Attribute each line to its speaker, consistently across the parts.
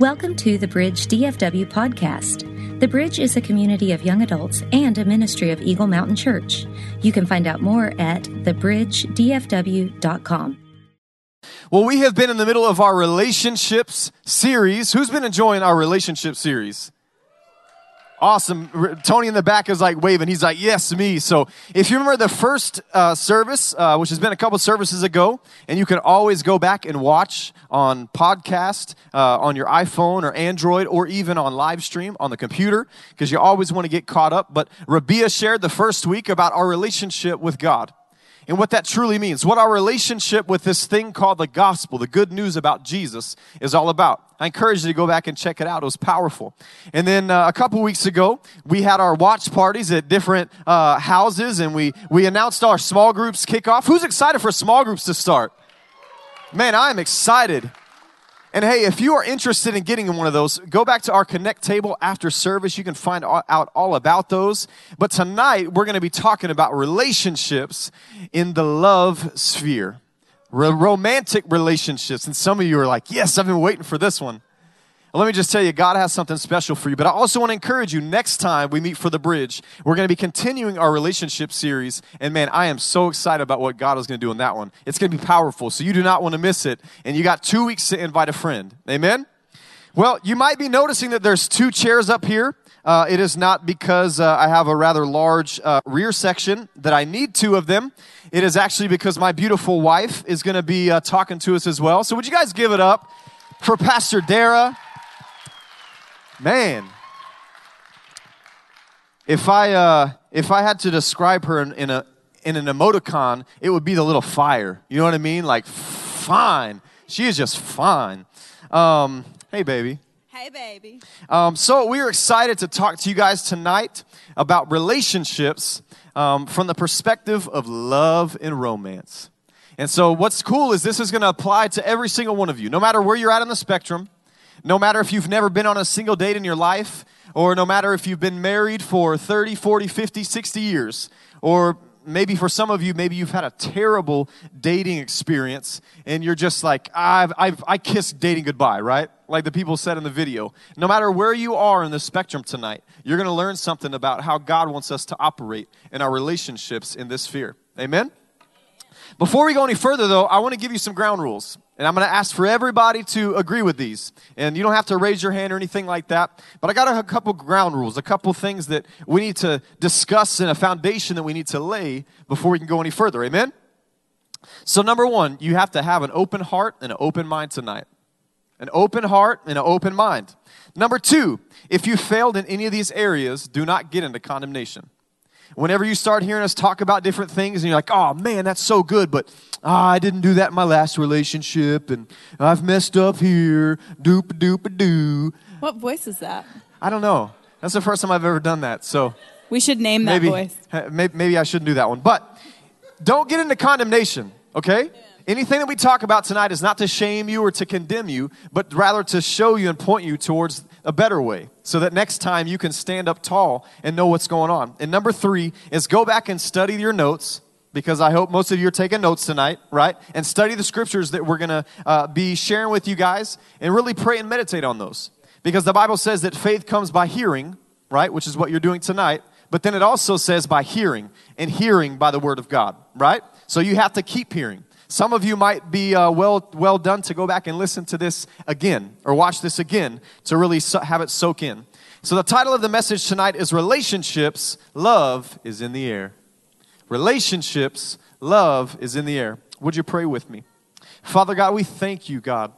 Speaker 1: Welcome to the Bridge DFW podcast. The Bridge is a community of young adults and a ministry of Eagle Mountain Church. You can find out more at thebridgedfw.com.
Speaker 2: Well, we have been in the middle of our relationships series. Who's been enjoying our relationship series? Awesome. Tony in the back is like waving. He's like, yes, me. So if you remember the first service, which has been a couple services ago, and you can always go back and watch on podcast, on your iPhone or Android, or even on live stream on the computer, because you always want to get caught up. But Rabia shared the first week about our relationship with God and what that truly means, what our relationship with this thing called the gospel, the good news about Jesus, is all about. I encourage you to go back and check it out. It was powerful. And then a couple weeks ago, we had our watch parties at different houses, and we announced our small groups kickoff. Who's excited for small groups to start? Man, I am excited. And hey, if you are interested in getting in one of those, go back to our Connect table after service. You can find out all about those. But tonight, we're going to be talking about relationships in the love sphere. Romantic relationships. And some of you are like, yes, I've been waiting for this one. Well, let me just tell you, God has something special for you. But I also want to encourage you, next time we meet for the Bridge, we're going to be continuing our relationship series. And man, I am so excited about what God is going to do in that one. It's going to be powerful, so you do not want to miss it. And you got 2 weeks to invite a friend. Amen? Well, you might be noticing that there's 2 chairs up here. It is not because I have a rather large rear section that I need 2 of them. It is actually because my beautiful wife is going to be talking to us as well. So would you guys give it up for Pastor Dara? Man, if I had to describe her in an emoticon, it would be the little fire. You know what I mean? Like, fine. She is just fine. Hey, baby.
Speaker 3: Hey, baby.
Speaker 2: So we are excited to talk to you guys tonight about relationships from the perspective of love and romance. And so what's cool is this is going to apply to every single one of you, no matter where you're at on the spectrum. No matter if you've never been on a single date in your life, or no matter if you've been married for 30, 40, 50, 60 years, or maybe for some of you, maybe you've had a terrible dating experience, and you're just like, I kissed dating goodbye, right? Like the people said in the video. No matter where you are in the spectrum tonight, you're going to learn something about how God wants us to operate in our relationships in this sphere. Amen? Before we go any further, though, I want to give you some ground rules. And I'm going to ask for everybody to agree with these. And you don't have to raise your hand or anything like that. But I got a couple ground rules, a couple things that we need to discuss and a foundation that we need to lay before we can go any further. Amen? So number 1, you have to have an open heart and an open mind tonight. An open heart and an open mind. Number 2, if you failed in any of these areas, do not get into condemnation. Whenever you start hearing us talk about different things and you're like, oh man, that's so good, but I didn't do that in my last relationship and I've messed up here, doop-a-doop-a-doo.
Speaker 3: What voice is that?
Speaker 2: I don't know. That's the first time I've ever done that. So
Speaker 3: we should name that voice.
Speaker 2: Maybe I shouldn't do that one. But don't get into condemnation, okay? Yeah. Anything that we talk about tonight is not to shame you or to condemn you, but rather to show you and point you towards a better way so that next time you can stand up tall and know what's going on. And number 3 is go back and study your notes, because I hope most of you are taking notes tonight, right? And study the scriptures that we're going to be sharing with you guys and really pray and meditate on those. Because the Bible says that faith comes by hearing, right? Which is what you're doing tonight. But then it also says by hearing, and hearing by the word of God, right? So you have to keep hearing. Some of you might be well done to go back and listen to this again or watch this again to really have it soak in. So the title of the message tonight is Relationships, Love is in the Air. Relationships, love is in the air. Would you pray with me? Father God, we thank you, God.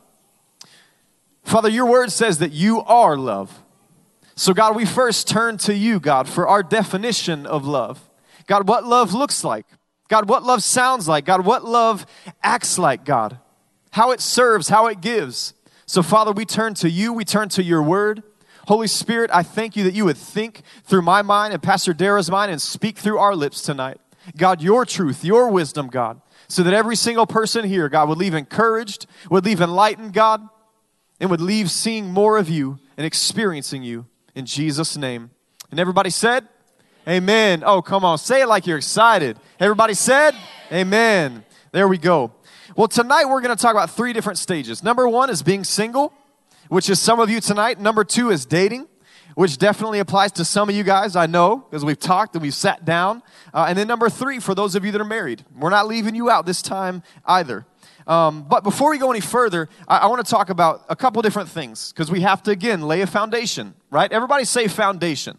Speaker 2: Father, your word says that you are love. So God, we first turn to you, God, for our definition of love. God, what love looks like. God, what love sounds like. God, what love acts like, God. How it serves, how it gives. So, Father, we turn to you. We turn to your word. Holy Spirit, I thank you that you would think through my mind and Pastor Dara's mind and speak through our lips tonight. God, your truth, your wisdom, God, so that every single person here, God, would leave encouraged, would leave enlightened, God, and would leave seeing more of you and experiencing you in Jesus' name. And everybody said, amen. Oh, come on. Say it like you're excited. Everybody said, amen. There we go. Well, tonight we're going to talk about 3 different stages. Number 1 is being single. which is some of you tonight. Number 2 is dating, which definitely applies to some of you guys, I know, because we've talked and we've sat down. And then number 3, for those of you that are married. We're not leaving you out this time either. But before we go any further, I want to talk about a couple different things, because we have to, again, lay a foundation, right? Everybody say foundation.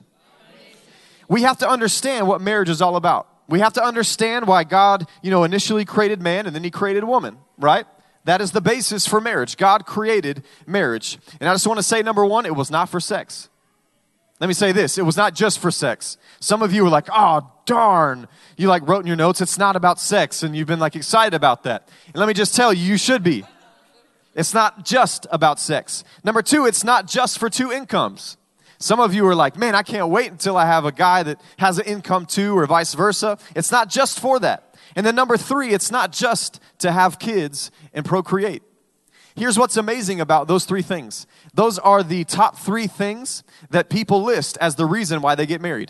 Speaker 2: We have to understand what marriage is all about. We have to understand why God, initially created man and then he created woman, right? That is the basis for marriage. God created marriage. And I just want to say, number 1, it was not for sex. Let me say this. It was not just for sex. Some of you were like, oh, darn. You wrote in your notes, it's not about sex. And you've been excited about that. And let me just tell you, you should be. It's not just about sex. Number 2, it's not just for 2 incomes. Some of you are like, man, I can't wait until I have a guy that has an income too, or vice versa. It's not just for that. And then number 3, it's not just to have kids and procreate. Here's what's amazing about those 3 things. Those are the top 3 things that people list as the reason why they get married.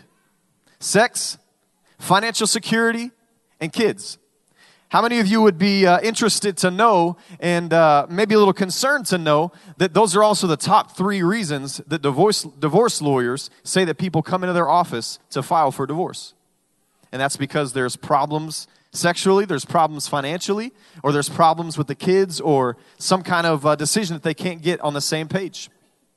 Speaker 2: Sex, financial security, and kids. How many of you would be interested to know, and maybe a little concerned to know, that those are also the top 3 reasons that divorce lawyers say that people come into their office to file for divorce? And that's because there's problems sexually, there's problems financially, or there's problems with the kids, or some kind of decision that they can't get on the same page.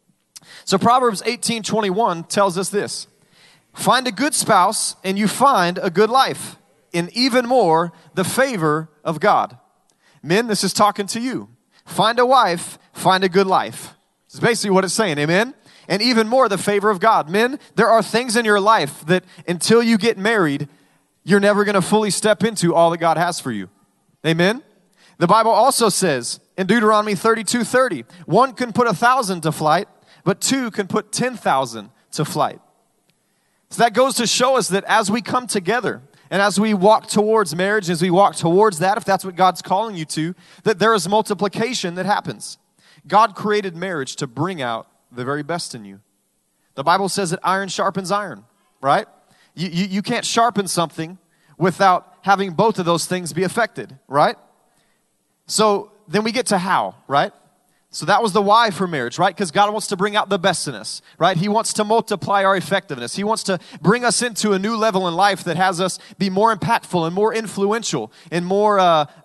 Speaker 2: So Proverbs 18:21 tells us this: find a good spouse and you find a good life, and even more, the favor of God. Men, this is talking to you. Find a wife, find a good life. It's basically what it's saying, amen? And even more, the favor of God. Men, there are things in your life that until you get married, you're never going to fully step into all that God has for you. Amen? The Bible also says in Deuteronomy 32:30, 1 can put 1,000 to flight, but 2 can put 10,000 to flight. So that goes to show us that as we come together, and as we walk towards marriage, as we walk towards that, if that's what God's calling you to, that there is multiplication that happens. God created marriage to bring out the very best in you. The Bible says that iron sharpens iron, right? You can't sharpen something without having both of those things be affected, right? So then we get to how, right? So that was the why for marriage, right? Because God wants to bring out the best in us, right? He wants to multiply our effectiveness. He wants to bring us into a new level in life that has us be more impactful and more influential and more,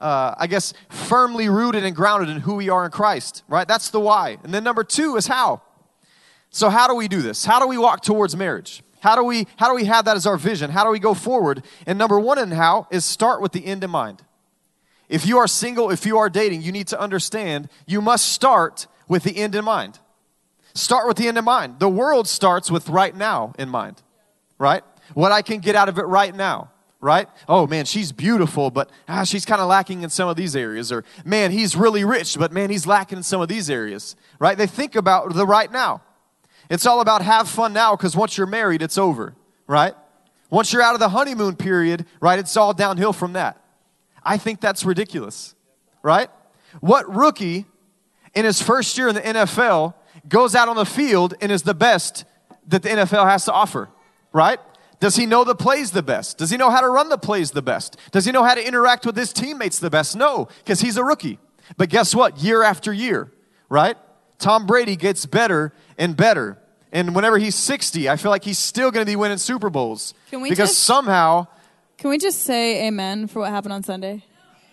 Speaker 2: firmly rooted and grounded in who we are in Christ, right? That's the why. And then number 2 is how. So how do we do this? How do we walk towards marriage? How do we have that as our vision? How do we go forward? And number 1 in how is start with the end in mind. If you are single, if you are dating, you need to understand you must start with the end in mind. Start with the end in mind. The world starts with right now in mind, right? What I can get out of it right now, right? Oh, man, she's beautiful, but she's kind of lacking in some of these areas. Or, man, he's really rich, but, man, he's lacking in some of these areas, right? They think about the right now. It's all about have fun now, because once you're married, it's over, right? Once you're out of the honeymoon period, right, it's all downhill from that. I think that's ridiculous, right? What rookie in his first year in the NFL goes out on the field and is the best that the NFL has to offer, right? Does he know the plays the best? Does he know how to run the plays the best? Does he know how to interact with his teammates the best? No, because he's a rookie. But guess what? Year after year, right? Tom Brady gets better and better. And whenever he's 60, I feel like he's still going to be winning Super Bowls. Somehow...
Speaker 3: Can we just say amen for what happened on Sunday?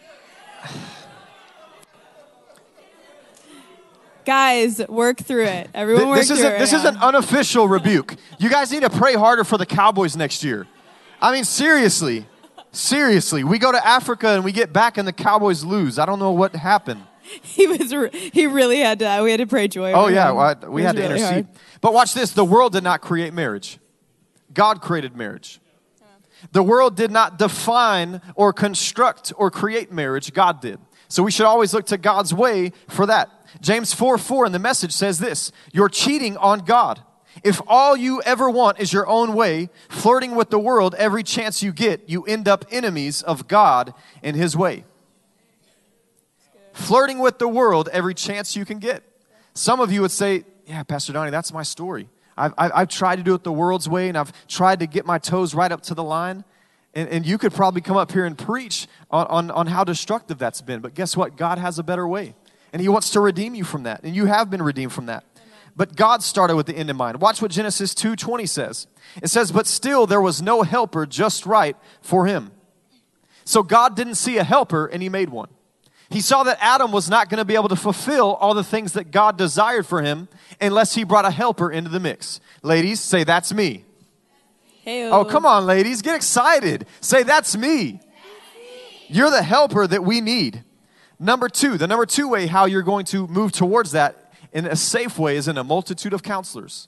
Speaker 3: Guys, work through it. Everyone work through it.
Speaker 2: This is an unofficial rebuke. You guys need to pray harder for the Cowboys next year. I mean, seriously. Seriously. We go to Africa and we get back and the Cowboys lose. I don't know what happened.
Speaker 3: He really had to, we had to pray joy.
Speaker 2: Oh, yeah. Well, we had to intercede. Hard. But watch this. The world did not create marriage. God created marriage. The world did not define or construct or create marriage. God did. So we should always look to God's way for that. James 4:4 in the Message says this: you're cheating on God. If all you ever want is your own way, flirting with the world every chance you get, you end up enemies of God and His way. Flirting with the world every chance you can get. Some of you would say, yeah, Pastor Donnie, that's my story. I've tried to do it the world's way, and I've tried to get my toes right up to the line. And you could probably come up here and preach on how destructive that's been. But guess what? God has a better way. And he wants to redeem you from that. And you have been redeemed from that. But God started with the end in mind. Watch what Genesis 2:20 says. It says, but still there was no helper just right for him. So God didn't see a helper and he made one. He saw that Adam was not going to be able to fulfill all the things that God desired for him unless he brought a helper into the mix. Ladies, say, that's me.
Speaker 3: Hey-o.
Speaker 2: Oh, come on, ladies. Get excited. Say, that's me. You're the helper that we need. The number two way how you're going to move towards that in a safe way is in a multitude of counselors.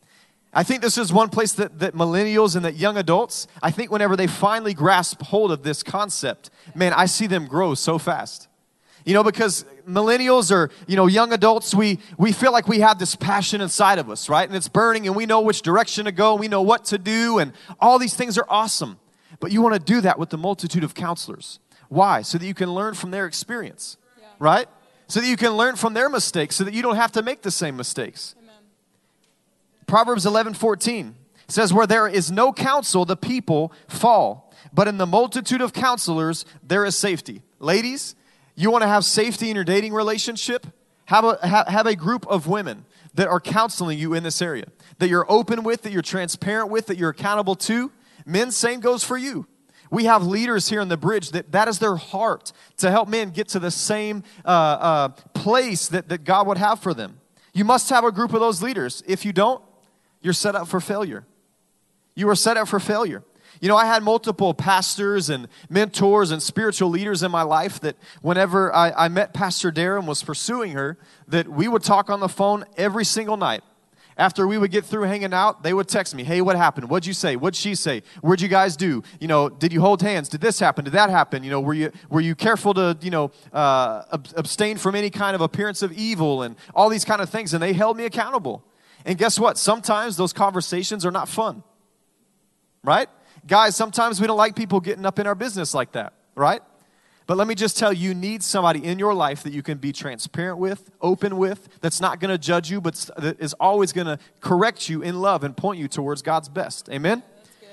Speaker 2: I think this is one place that millennials and that young adults, I think whenever they finally grasp hold of this concept, man, I see them grow so fast. You know, because millennials or, young adults, we feel like we have this passion inside of us, right? And it's burning and we know which direction to go. We know what to do and all these things are awesome. But you want to do that with the multitude of counselors. Why? So that you can learn from their experience, right? So that you can learn from their mistakes so that you don't have to make the same mistakes. Amen. Proverbs 11:14 says, where there is no counsel, the people fall. But in the multitude of counselors, there is safety. Ladies, you want to have safety in your dating relationship? Have a group of women that are counseling you in this area, that you're open with, that you're transparent with, that you're accountable to. Men, same goes for you. We have leaders here in the bridge that is their heart to help men get to the same place that God would have for them. You must have a group of those leaders. If you don't, you're set up for failure. You are set up for failure. I had multiple pastors and mentors and spiritual leaders in my life that whenever I met Pastor Darren and was pursuing her, that we would talk on the phone every single night. After we would get through hanging out, they would text me, hey, what happened? What'd you say? What'd she say? What'd you guys do? Did you hold hands? Did this happen? Did that happen? Were you careful to, abstain from any kind of appearance of evil and all these kind of things? And they held me accountable. And guess what? Sometimes those conversations are not fun, right? Guys, sometimes we don't like people getting up in our business like that, right? But let me just tell you, you need somebody in your life that you can be transparent with, open with, that's not going to judge you, but that is always going to correct you in love and point you towards God's best. Amen?
Speaker 3: That's good.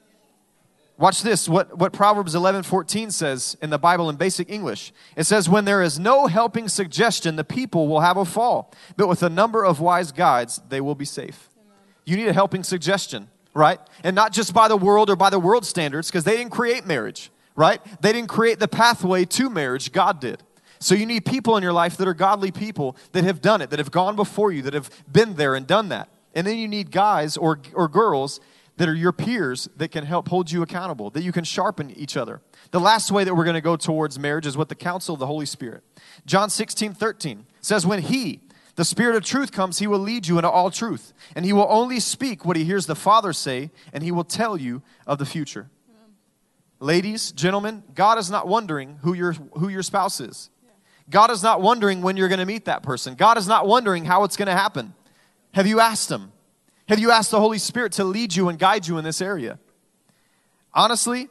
Speaker 2: Watch this, what Proverbs 11:14 says in the Bible in basic English. It says, when there is no helping suggestion, the people will have a fall. But with a number of wise guides, they will be safe. Amen. You need a helping suggestion, right? And not just by the world or by the world standards, because they didn't create marriage. Right? They didn't create the pathway to marriage. God did. So you need people in your life that are godly people that have done it, that have gone before you, that have been there and done that. And then you need guys or girls that are your peers that can help hold you accountable, that you can sharpen each other. The last way that we're going to go towards marriage is with the counsel of the Holy Spirit. John 16:13 says, when He, the Spirit of truth, comes, He will lead you into all truth. And He will only speak what He hears the Father say, and He will tell you of the future. Ladies, gentlemen, God is not wondering who your spouse is. God is not wondering when you're going to meet that person. God is not wondering how it's going to happen. Have you asked Him? Have you asked the Holy Spirit to lead you and guide you in this area? Honestly,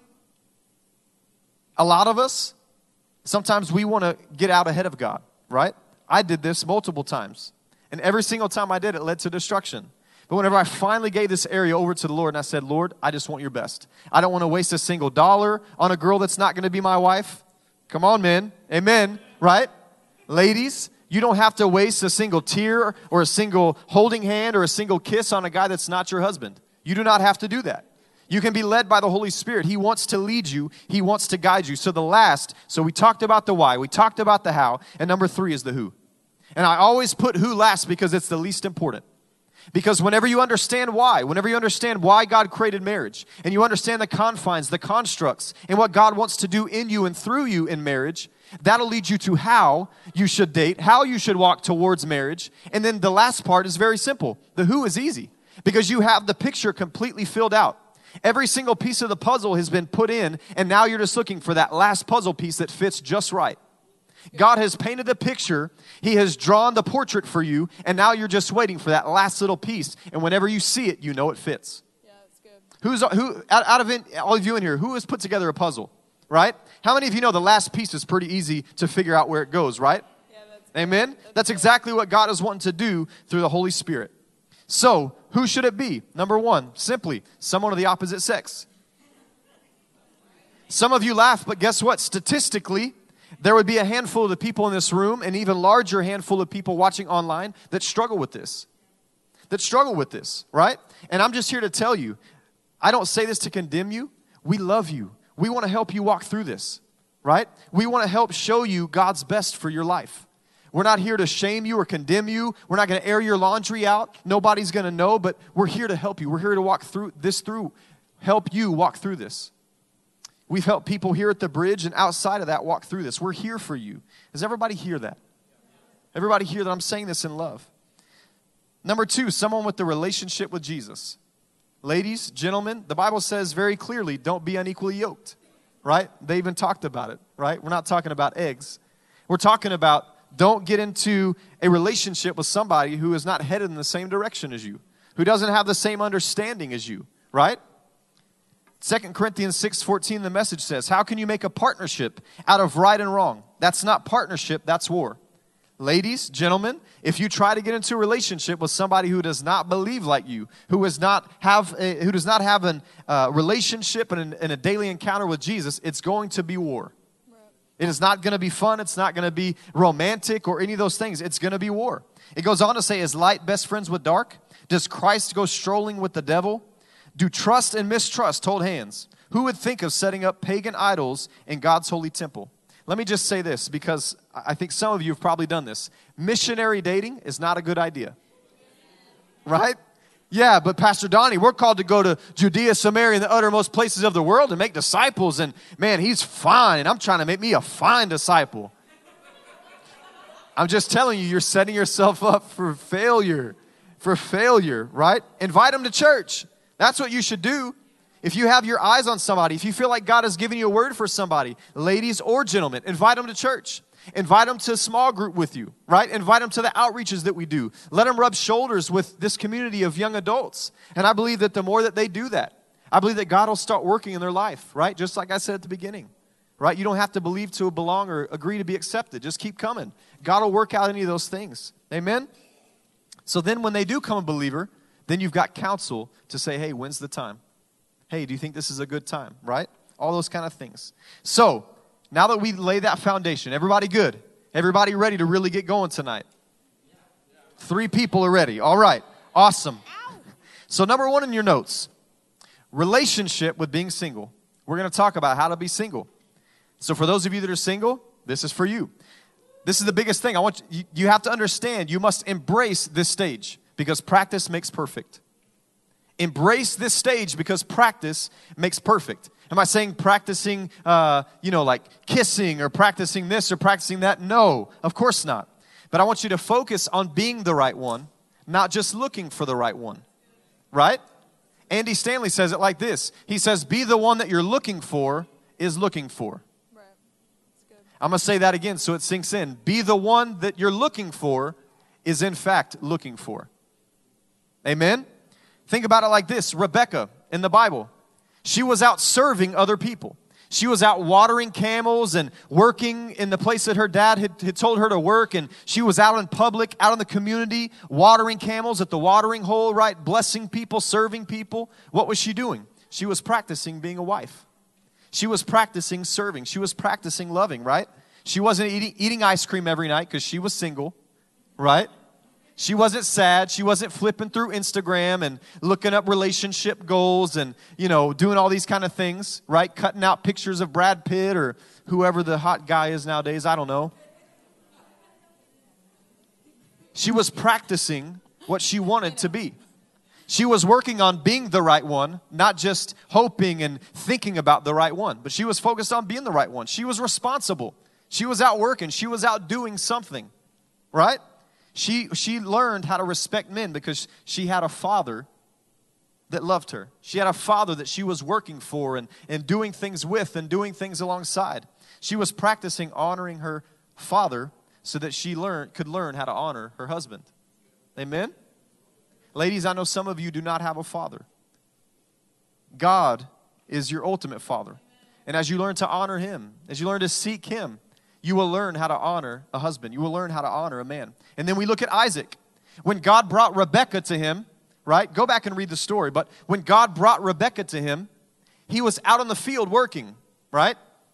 Speaker 2: a lot of us, sometimes we want to get out ahead of God, right? I did this multiple times. And every single time I did, it led to destruction. But whenever I finally gave this area over to the Lord and I said, Lord, I just want your best. I don't want to waste a single dollar on a girl that's not going to be my wife. Come on, men. Amen. Right? Ladies, you don't have to waste a single tear or a single holding hand or a single kiss on a guy that's not your husband. You do not have to do that. You can be led by the Holy Spirit. He wants to lead you. He wants to guide you. So we talked about the why. We talked about the how. And number 3 is the who. And I always put who last because it's the least important. Because whenever you understand why God created marriage, and you understand the confines, the constructs, and what God wants to do in you and through you in marriage, that'll lead you to how you should date, how you should walk towards marriage. And then the last part is very simple. The who is easy because you have the picture completely filled out. Every single piece of the puzzle has been put in, and now you're just looking for that last puzzle piece that fits just right. God has painted the picture. He has drawn the portrait for you, and now you're just waiting for that last little piece. And whenever you see it, you know it fits.
Speaker 3: Yeah, that's good.
Speaker 2: Who out of all of you in here, who has put together a puzzle, right? How many of you know the last piece is pretty easy to figure out where it goes, right?
Speaker 3: Yeah, that's good.
Speaker 2: Amen? That's exactly what God is wanting to do through the Holy Spirit. So, who should it be? Number 1, simply, someone of the opposite sex. Some of you laugh, but guess what? Statistically, there would be a handful of the people in this room, an even larger handful of people watching online that struggle with this. Right? And I'm just here to tell you, I don't say this to condemn you. We love you. We want to help you walk through this, right? We want to help show you God's best for your life. We're not here to shame you or condemn you. We're not going to air your laundry out. Nobody's going to know, but we're here to help you. We're here to walk through, help you walk through this. We've helped people here at the bridge and outside of that walk through this. We're here for you. Does everybody hear that? Everybody hear that I'm saying this in love? Number 2, someone with the relationship with Jesus. Ladies, gentlemen, the Bible says very clearly, don't be unequally yoked, right? They even talked about it, right? We're not talking about eggs. We're talking about don't get into a relationship with somebody who is not headed in the same direction as you, who doesn't have the same understanding as you, right? 2 Corinthians 6:14, the Message says, how can you make a partnership out of right and wrong? That's not partnership, that's war. Ladies, gentlemen, if you try to get into a relationship with somebody who does not believe like you, who does not have a relationship and a daily encounter with Jesus, it's going to be war. It is not going to be fun. It's not going to be romantic or any of those things. It's going to be war. It goes on to say, is light best friends with dark? Does Christ go strolling with the devil? Do trust and mistrust hold hands? Who would think of setting up pagan idols in God's holy temple? Let me just say this, because I think some of you have probably done this. Missionary dating is not a good idea. Right? Yeah, but Pastor Donnie, we're called to go to Judea, Samaria, and the uttermost places of the world and make disciples. And man, he's fine. And I'm trying to make me a fine disciple. I'm just telling you, you're setting yourself up for failure. Right? Invite them to church. That's what you should do. If you have your eyes on somebody, if you feel like God has given you a word for somebody, ladies or gentlemen, invite them to church. Invite them to a small group with you, right? Invite them to the outreaches that we do. Let them rub shoulders with this community of young adults. And I believe that the more that they do that, I believe that God will start working in their life, right? Just like I said at the beginning, right? You don't have to believe to belong or agree to be accepted. Just keep coming. God will work out any of those things. Amen? So then when they do come a believer, then you've got counsel to say, hey, when's the time? Hey, do you think this is a good time, right? All those kind of things. So, now that we lay that foundation, everybody good? Everybody ready to really get going tonight? 3 people are ready. All right. Awesome. So, number 1 in your notes, relationship with being single. We're going to talk about how to be single. So, for those of you that are single, this is for you. This is the biggest thing. You have to understand, you must embrace this stage because practice makes perfect. Embrace this stage because practice makes perfect. Am I saying practicing, like kissing or practicing this or practicing that? No, of course not. But I want you to focus on being the right one, not just looking for the right one, right? Andy Stanley says it like this. He says, be the one that you're looking for is looking for.
Speaker 3: Right. That's good.
Speaker 2: I'm going to say that again so it sinks in. Be the one that you're looking for is in fact looking for. Amen? Think about it like this. Rebecca in the Bible, she was out serving other people. She was out watering camels and working in the place that her dad had told her to work. And she was out in public, out in the community, watering camels at the watering hole, right? Blessing people, serving people. What was she doing? She was practicing being a wife. She was practicing serving. She was practicing loving, right? She wasn't eating ice cream every night because she was single, right? She wasn't sad. She wasn't flipping through Instagram and looking up relationship goals and, doing all these kind of things, right? Cutting out pictures of Brad Pitt or whoever the hot guy is nowadays. I don't know. She was practicing what she wanted to be. She was working on being the right one, not just hoping and thinking about the right one, but she was focused on being the right one. She was responsible. She was out working. She was out doing something, right? She learned how to respect men because she had a father that loved her. She had a father that she was working for and doing things with and doing things alongside. She was practicing honoring her father so that she could learn how to honor her husband. Amen? Ladies, I know some of you do not have a father. God is your ultimate father. And as you learn to honor him, as you learn to seek him, you will learn how to honor a husband. You will learn how to honor a man. And then we look at Isaac. When God brought Rebekah to him, right? Go back and read the story. But when God brought Rebekah to him, he was out on the field working, right?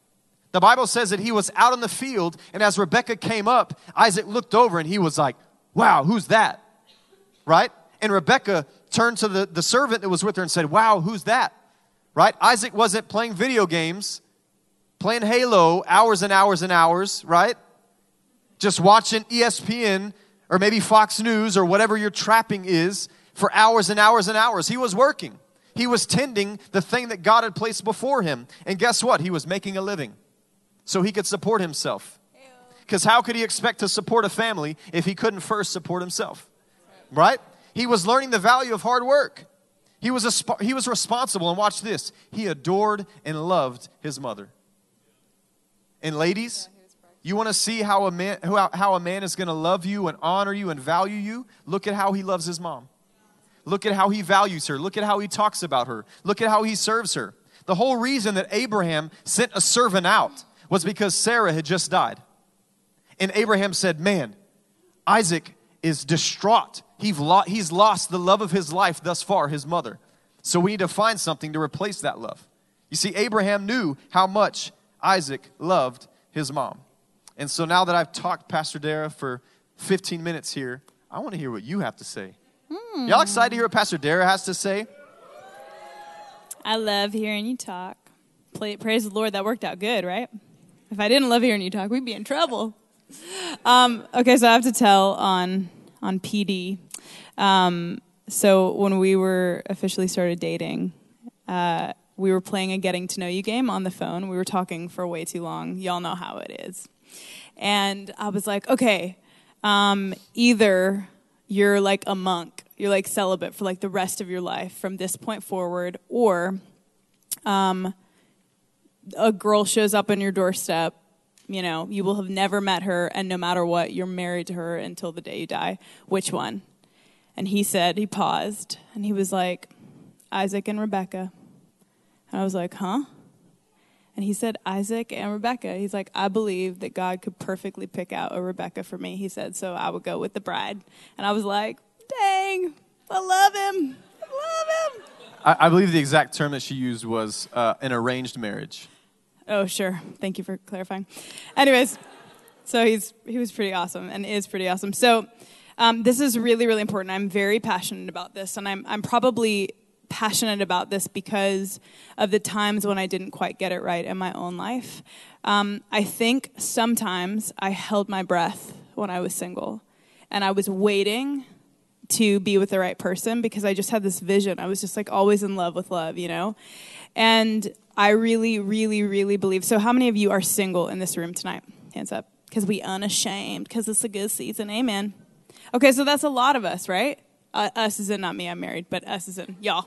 Speaker 2: The Bible says that he was out in the field, and as Rebekah came up, Isaac looked over and he was like, wow, who's that? Right? And Rebekah turned to the servant that was with her and said, wow, who's that? Right? Isaac wasn't playing video games, playing Halo hours and hours and hours, right? Just watching ESPN or maybe Fox News or whatever your trapping is for hours and hours and hours. He was working. He was tending the thing that God had placed before him. And guess what? He was making a living so he could support himself. Because how could he expect to support a family if he couldn't first support himself? Right? He was learning the value of hard work. He was responsible, and watch this. He adored and loved his mother. And ladies, you want to see how a man is going to love you and honor you and value you? Look at how he loves his mom. Look at how he values her. Look at how he talks about her. Look at how he serves her. The whole reason that Abraham sent a servant out was because Sarah had just died. And Abraham said, man, Isaac is distraught. He's lost the love of his life thus far, his mother. So we need to find something to replace that love. You see, Abraham knew how much Isaac loved his mom. And so now that I've talked, Pastor Dara, for 15 minutes here, I want to hear what you have to say. Y'all excited to hear what Pastor Dara has to say?
Speaker 3: I love hearing you talk. Praise the Lord, that worked out good, right? If I didn't love hearing you talk, we'd be in trouble. Okay, so I have to tell on PD. So when we were officially started dating, we were playing a getting to know you game on the phone. We were talking for way too long. Y'all know how it is. And I was like, okay, either you're like a monk, you're like celibate for like the rest of your life from this point forward, or a girl shows up on your doorstep, you know, you will have never met her, and no matter what, you're married to her until the day you die. Which one? And he paused, and he was like, Isaac and Rebekah. And I was like, huh? And he said, Isaac and Rebekah. He's like, I believe that God could perfectly pick out a Rebekah for me. He said, so I would go with the bride. And I was like, dang, I love him. I love him.
Speaker 2: I believe the exact term that she used was an arranged marriage.
Speaker 3: Oh, sure. Thank you for clarifying. Anyways, so he was pretty awesome and is pretty awesome. So this is really, really important. I'm very passionate about this, and I'm probably passionate about this because of the times when I didn't quite get it right in my own life. I think sometimes I held my breath when I was single, and I was waiting to be with the right person because I just had this vision. I was just like always in love with love, you know? And I really, really, really believe. So how many of you are single in this room tonight? Hands up. Because we unashamed, because it's a good season. Amen. Okay, so that's a lot of us, right? Us is in, not me, I'm married, but us is in, y'all.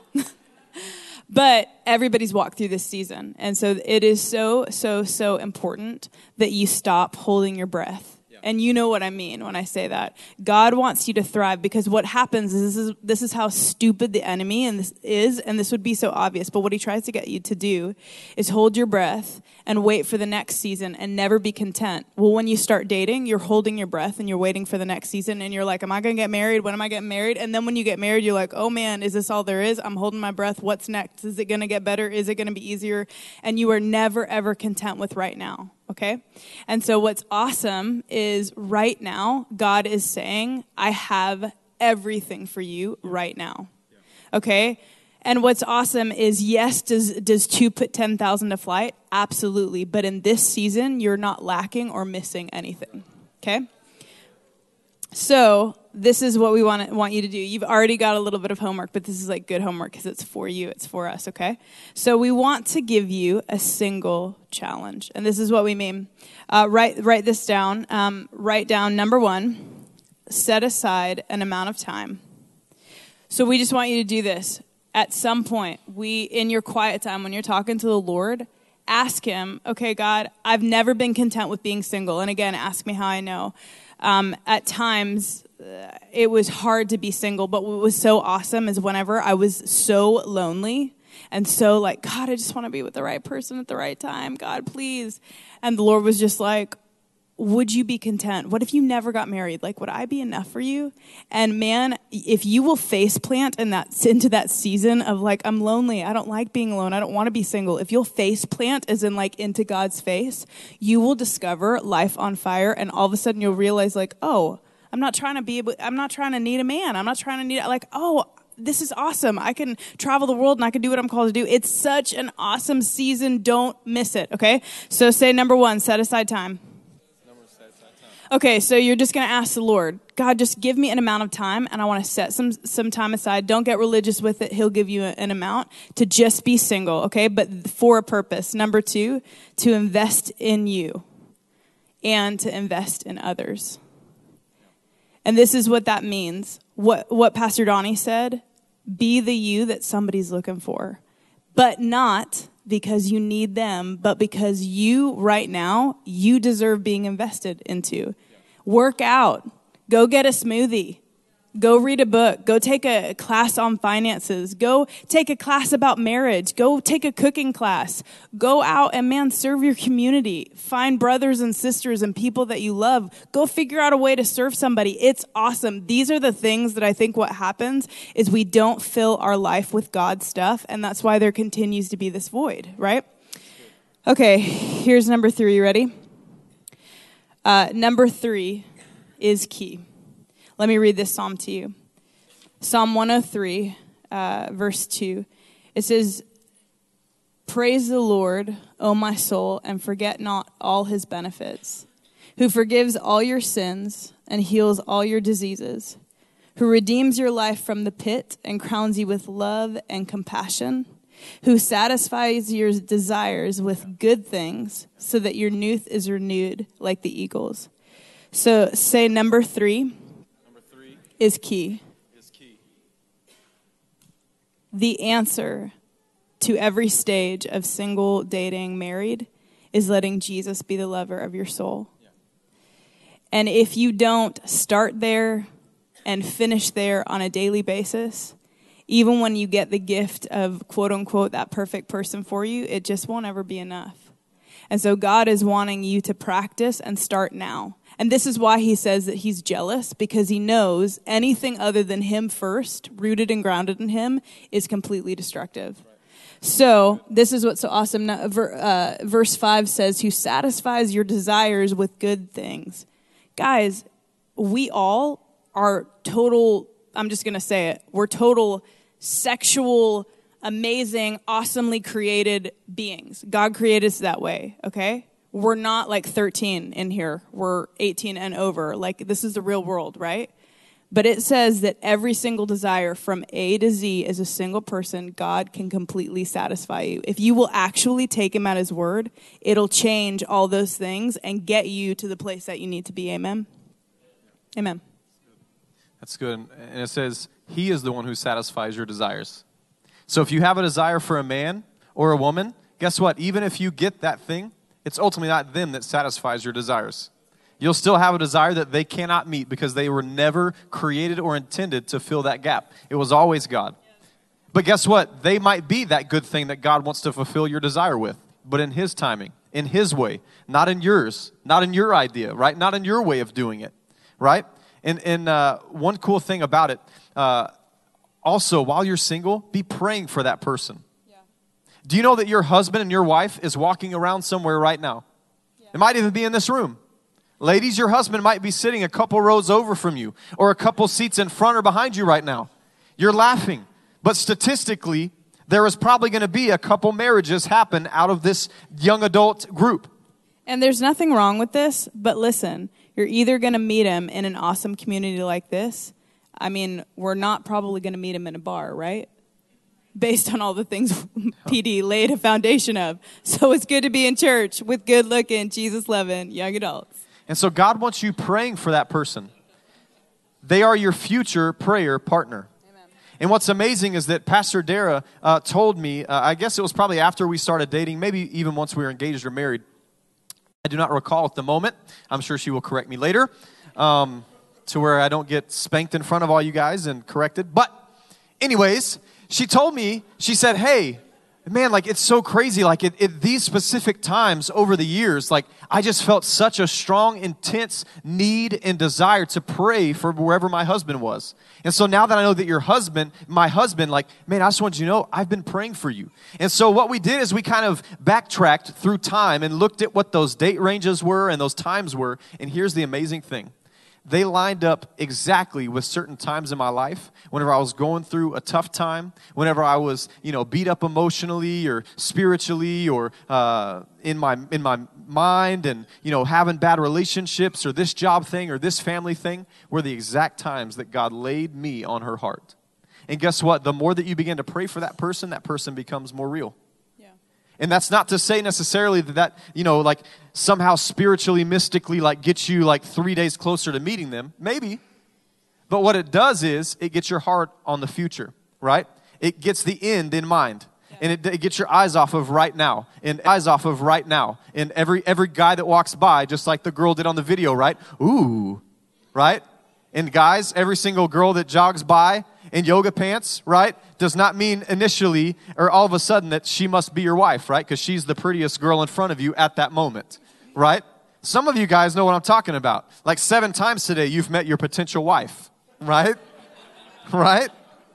Speaker 3: But everybody's walked through this season. And so it is so, so, so important that you stop holding your breath. And you know what I mean when I say that. God wants you to thrive, because what happens is this is how stupid the enemy and this would be so obvious, but what he tries to get you to do is hold your breath and wait for the next season and never be content. Well, when you start dating, you're holding your breath and you're waiting for the next season, and you're like, am I going to get married? When am I getting married? And then when you get married, you're like, oh man, is this all there is? I'm holding my breath. What's next? Is it going to get better? Is it going to be easier? And you are never, ever content with right now. Okay? And so what's awesome is right now, God is saying, I have everything for you right now. Okay? And what's awesome is, yes, does 2 put 10,000 to flight? Absolutely. But in this season, you're not lacking or missing anything. Okay? So this is what we want you to do. You've already got a little bit of homework, but this is like good homework because it's for you. It's for us, okay? So we want to give you a single challenge. And this is what we mean. Write this down. Write down, number 1, set aside an amount of time. So we just want you to do this. At some point, in your quiet time, when you're talking to the Lord, ask him, okay, God, I've never been content with being single. And again, ask me how I know. At times, it was hard to be single, but what was so awesome is whenever I was so lonely and so like, God, I just want to be with the right person at the right time. God, please. And the Lord was just like, would you be content? What if you never got married? Like, would I be enough for you? And man, if you will face plant into that season of like, I'm lonely, I don't like being alone, I don't want to be single. If you'll face plant as in like into God's face, you will discover life on fire, and all of a sudden you'll realize like, oh, I'm not trying to need a man. I'm not trying to need, like, oh, this is awesome. I can travel the world and I can do what I'm called to do. It's such an awesome season. Don't miss it, okay? So say number 1, set aside time. Okay, so you're just going to ask the Lord, God, just give me an amount of time, and I want to set some time aside. Don't get religious with it. He'll give you an amount to just be single, okay? But for a purpose. Number 2, to invest in you and to invest in others. And this is what that means. What Pastor Donnie said, be the you that somebody's looking for, but not because you need them, but because you, right now, you deserve being invested into. Work out. Go get a smoothie. Go read a book. Go take a class on finances. Go take a class about marriage. Go take a cooking class. Go out and, man, serve your community. Find brothers and sisters and people that you love. Go figure out a way to serve somebody. It's awesome. These are the things that I think what happens is we don't fill our life with God's stuff, and that's why there continues to be this void, right? Okay, here's number 3. You ready? Number 3 is key. Let me read this psalm to you. Psalm 103, verse 2. It says, praise the Lord, O my soul, and forget not all his benefits, who forgives all your sins and heals all your diseases, who redeems your life from the pit and crowns you with love and compassion, who satisfies your desires with good things so that your youth is renewed like the eagles. So say number 3. Is key. The answer to every stage of single, dating, married is letting Jesus be the lover of your soul. Yeah. And if you don't start there and finish there on a daily basis, even when you get the gift of quote unquote that perfect person for you, it just won't ever be enough. And so God is wanting you to practice and start now. And this is why he says that he's jealous, because he knows anything other than him first, rooted and grounded in him, is completely destructive. Right. So this is what's so awesome. Now, verse 5 says, who satisfies your desires with good things. Guys, we all are total, I'm just going to say it, we're total sexual, amazing, awesomely created beings. God created us that way, okay? We're not like 13 in here. We're 18 and over. Like, this is the real world, right? But it says that every single desire from A to Z as a single person, God can completely satisfy you. If you will actually take him at his word, it'll change all those things and get you to the place that you need to be. Amen? Amen.
Speaker 2: That's good. And it says, he is the one who satisfies your desires. So if you have a desire for a man or a woman, guess what? Even if you get that thing, it's ultimately not them that satisfies your desires. You'll still have a desire that they cannot meet because they were never created or intended to fill that gap. It was always God. But guess what? They might be that good thing that God wants to fulfill your desire with, but in his timing, in his way, not in yours, not in your idea, right? Not in your way of doing it, right? And one cool thing about it, also, while you're single, be praying for that person. Do you know that your husband and your wife is walking around somewhere right now? Yeah. It might even be in this room. Ladies, your husband might be sitting a couple rows over from you or a couple seats in front or behind you right now. You're laughing. But statistically, there is probably going to be a couple marriages happen out of this young adult group.
Speaker 3: And there's nothing wrong with this, but listen, you're either going to meet him in an awesome community like this. I mean, we're not probably going to meet him in a bar, right? Based on all the things PD laid a foundation of. So it's good to be in church with good-looking, Jesus-loving young adults.
Speaker 2: And so God wants you praying for that person. They are your future prayer partner. Amen. And what's amazing is that Pastor Dara told me, I guess it was probably after we started dating, maybe even once we were engaged or married. I do not recall at the moment. I'm sure she will correct me later, to where I don't get spanked in front of all you guys and corrected. But anyways, she told me, she said, hey, Man, like, it's so crazy. Like, at these specific times over the years, like, I just felt such a strong, intense need and desire to pray for wherever my husband was. And so now that I know that my husband, like, man, I just want you to know, I've been praying for you. And so what we did is we kind of backtracked through time and looked at what those date ranges were and those times were. And here's the amazing thing. They lined up exactly with certain times in my life. Whenever I was going through a tough time, whenever I was, beat up emotionally or spiritually or in my mind and, having bad relationships or this job thing or this family thing were the exact times that God laid me on her heart. And guess what? The more that you begin to pray for that person becomes more real. And that's not to say necessarily that like somehow spiritually, mystically, like gets you like 3 days closer to meeting them. Maybe. But what it does is it gets your heart on the future, right? It gets the end in mind. And it gets your eyes off of right now. And eyes off of right now. And every guy that walks by, just like the girl did on the video, right? Ooh, right? And guys, every single girl that jogs by in yoga pants, right, does not mean initially or all of a sudden that she must be your wife, right? Because she's the prettiest girl in front of you at that moment, right? Some of you guys know what I'm talking about. Like 7 times today, you've met your potential wife, right? Right?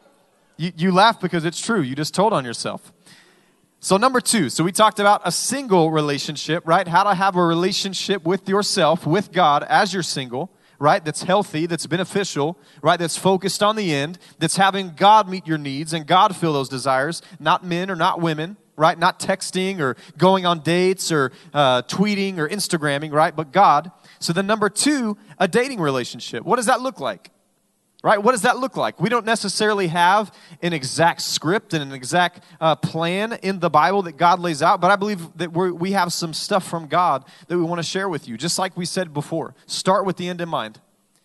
Speaker 2: You laugh because it's true. You just told on yourself. So number 2, so we talked about a single relationship, right? How to have a relationship with yourself, with God as you're single. Right, that's healthy, that's beneficial, right, that's focused on the end, that's having God meet your needs and God fill those desires, not men or not women, right, not texting or going on dates or tweeting or Instagramming, right, but God. So then number 2, a dating relationship. What does that look like? Right, what does that look like? We don't necessarily have an exact script and an exact plan in the Bible that God lays out, but I believe that we have some stuff from God that we want to share with you. Just like we said before, start with the end in mind.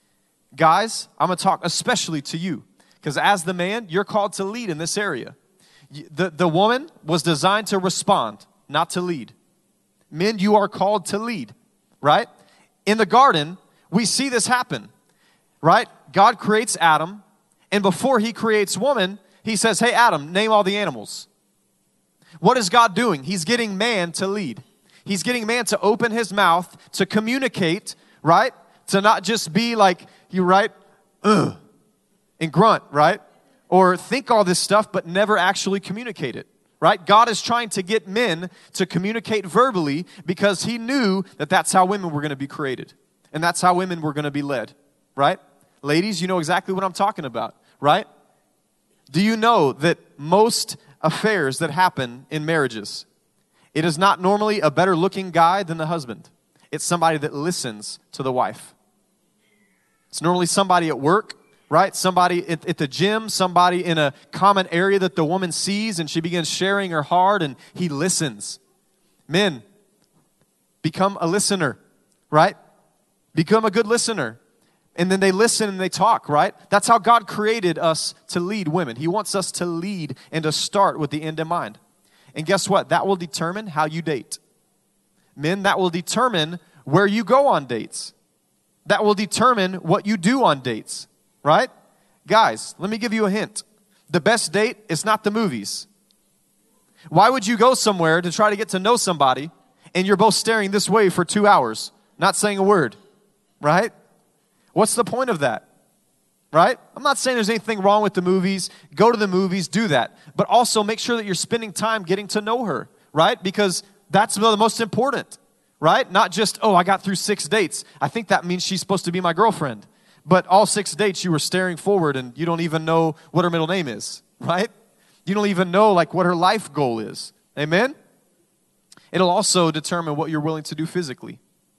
Speaker 2: Guys, I'm going to talk especially to you, because as the man, you're called to lead in this area. The woman was designed to respond, not to lead. Men, you are called to lead, right? In the garden, we see this happen. Right? God creates Adam, and before he creates woman, he says, hey, Adam, name all the animals. What is God doing? He's getting man to lead. He's getting man to open his mouth, to communicate, right? To not just be like, and grunt, right? Or think all this stuff, but never actually communicate it, right? God is trying to get men to communicate verbally because he knew that that's how women were going to be created. And that's how women were going to be led, right? Ladies, you know exactly what I'm talking about, right? Do you know that most affairs that happen in marriages, it is not normally a better looking guy than the husband. It's somebody that listens to the wife. It's normally somebody at work, right? Somebody at the gym, somebody in a common area that the woman sees and she begins sharing her heart and he listens. Men, become a listener, right? Become a good listener. And then they listen and they talk, right? That's how God created us to lead women. He wants us to lead and to start with the end in mind. And guess what? That will determine how you date. Men, that will determine where you go on dates. That will determine what you do on dates, right? Guys, let me give you a hint. The best date is not the movies. Why would you go somewhere to try to get to know somebody and you're both staring this way for 2 hours, not saying a word, right? What's the point of that, right? I'm not saying there's anything wrong with the movies. Go to the movies, do that. But also make sure that you're spending time getting to know her, right? Because that's the most important, right? Not just, I got through 6 dates. I think that means she's supposed to be my girlfriend. But all 6 dates you were staring forward and you don't even know what her middle name is, right? You don't even know like what her life goal is. Amen? It'll also determine what you're willing to do physically.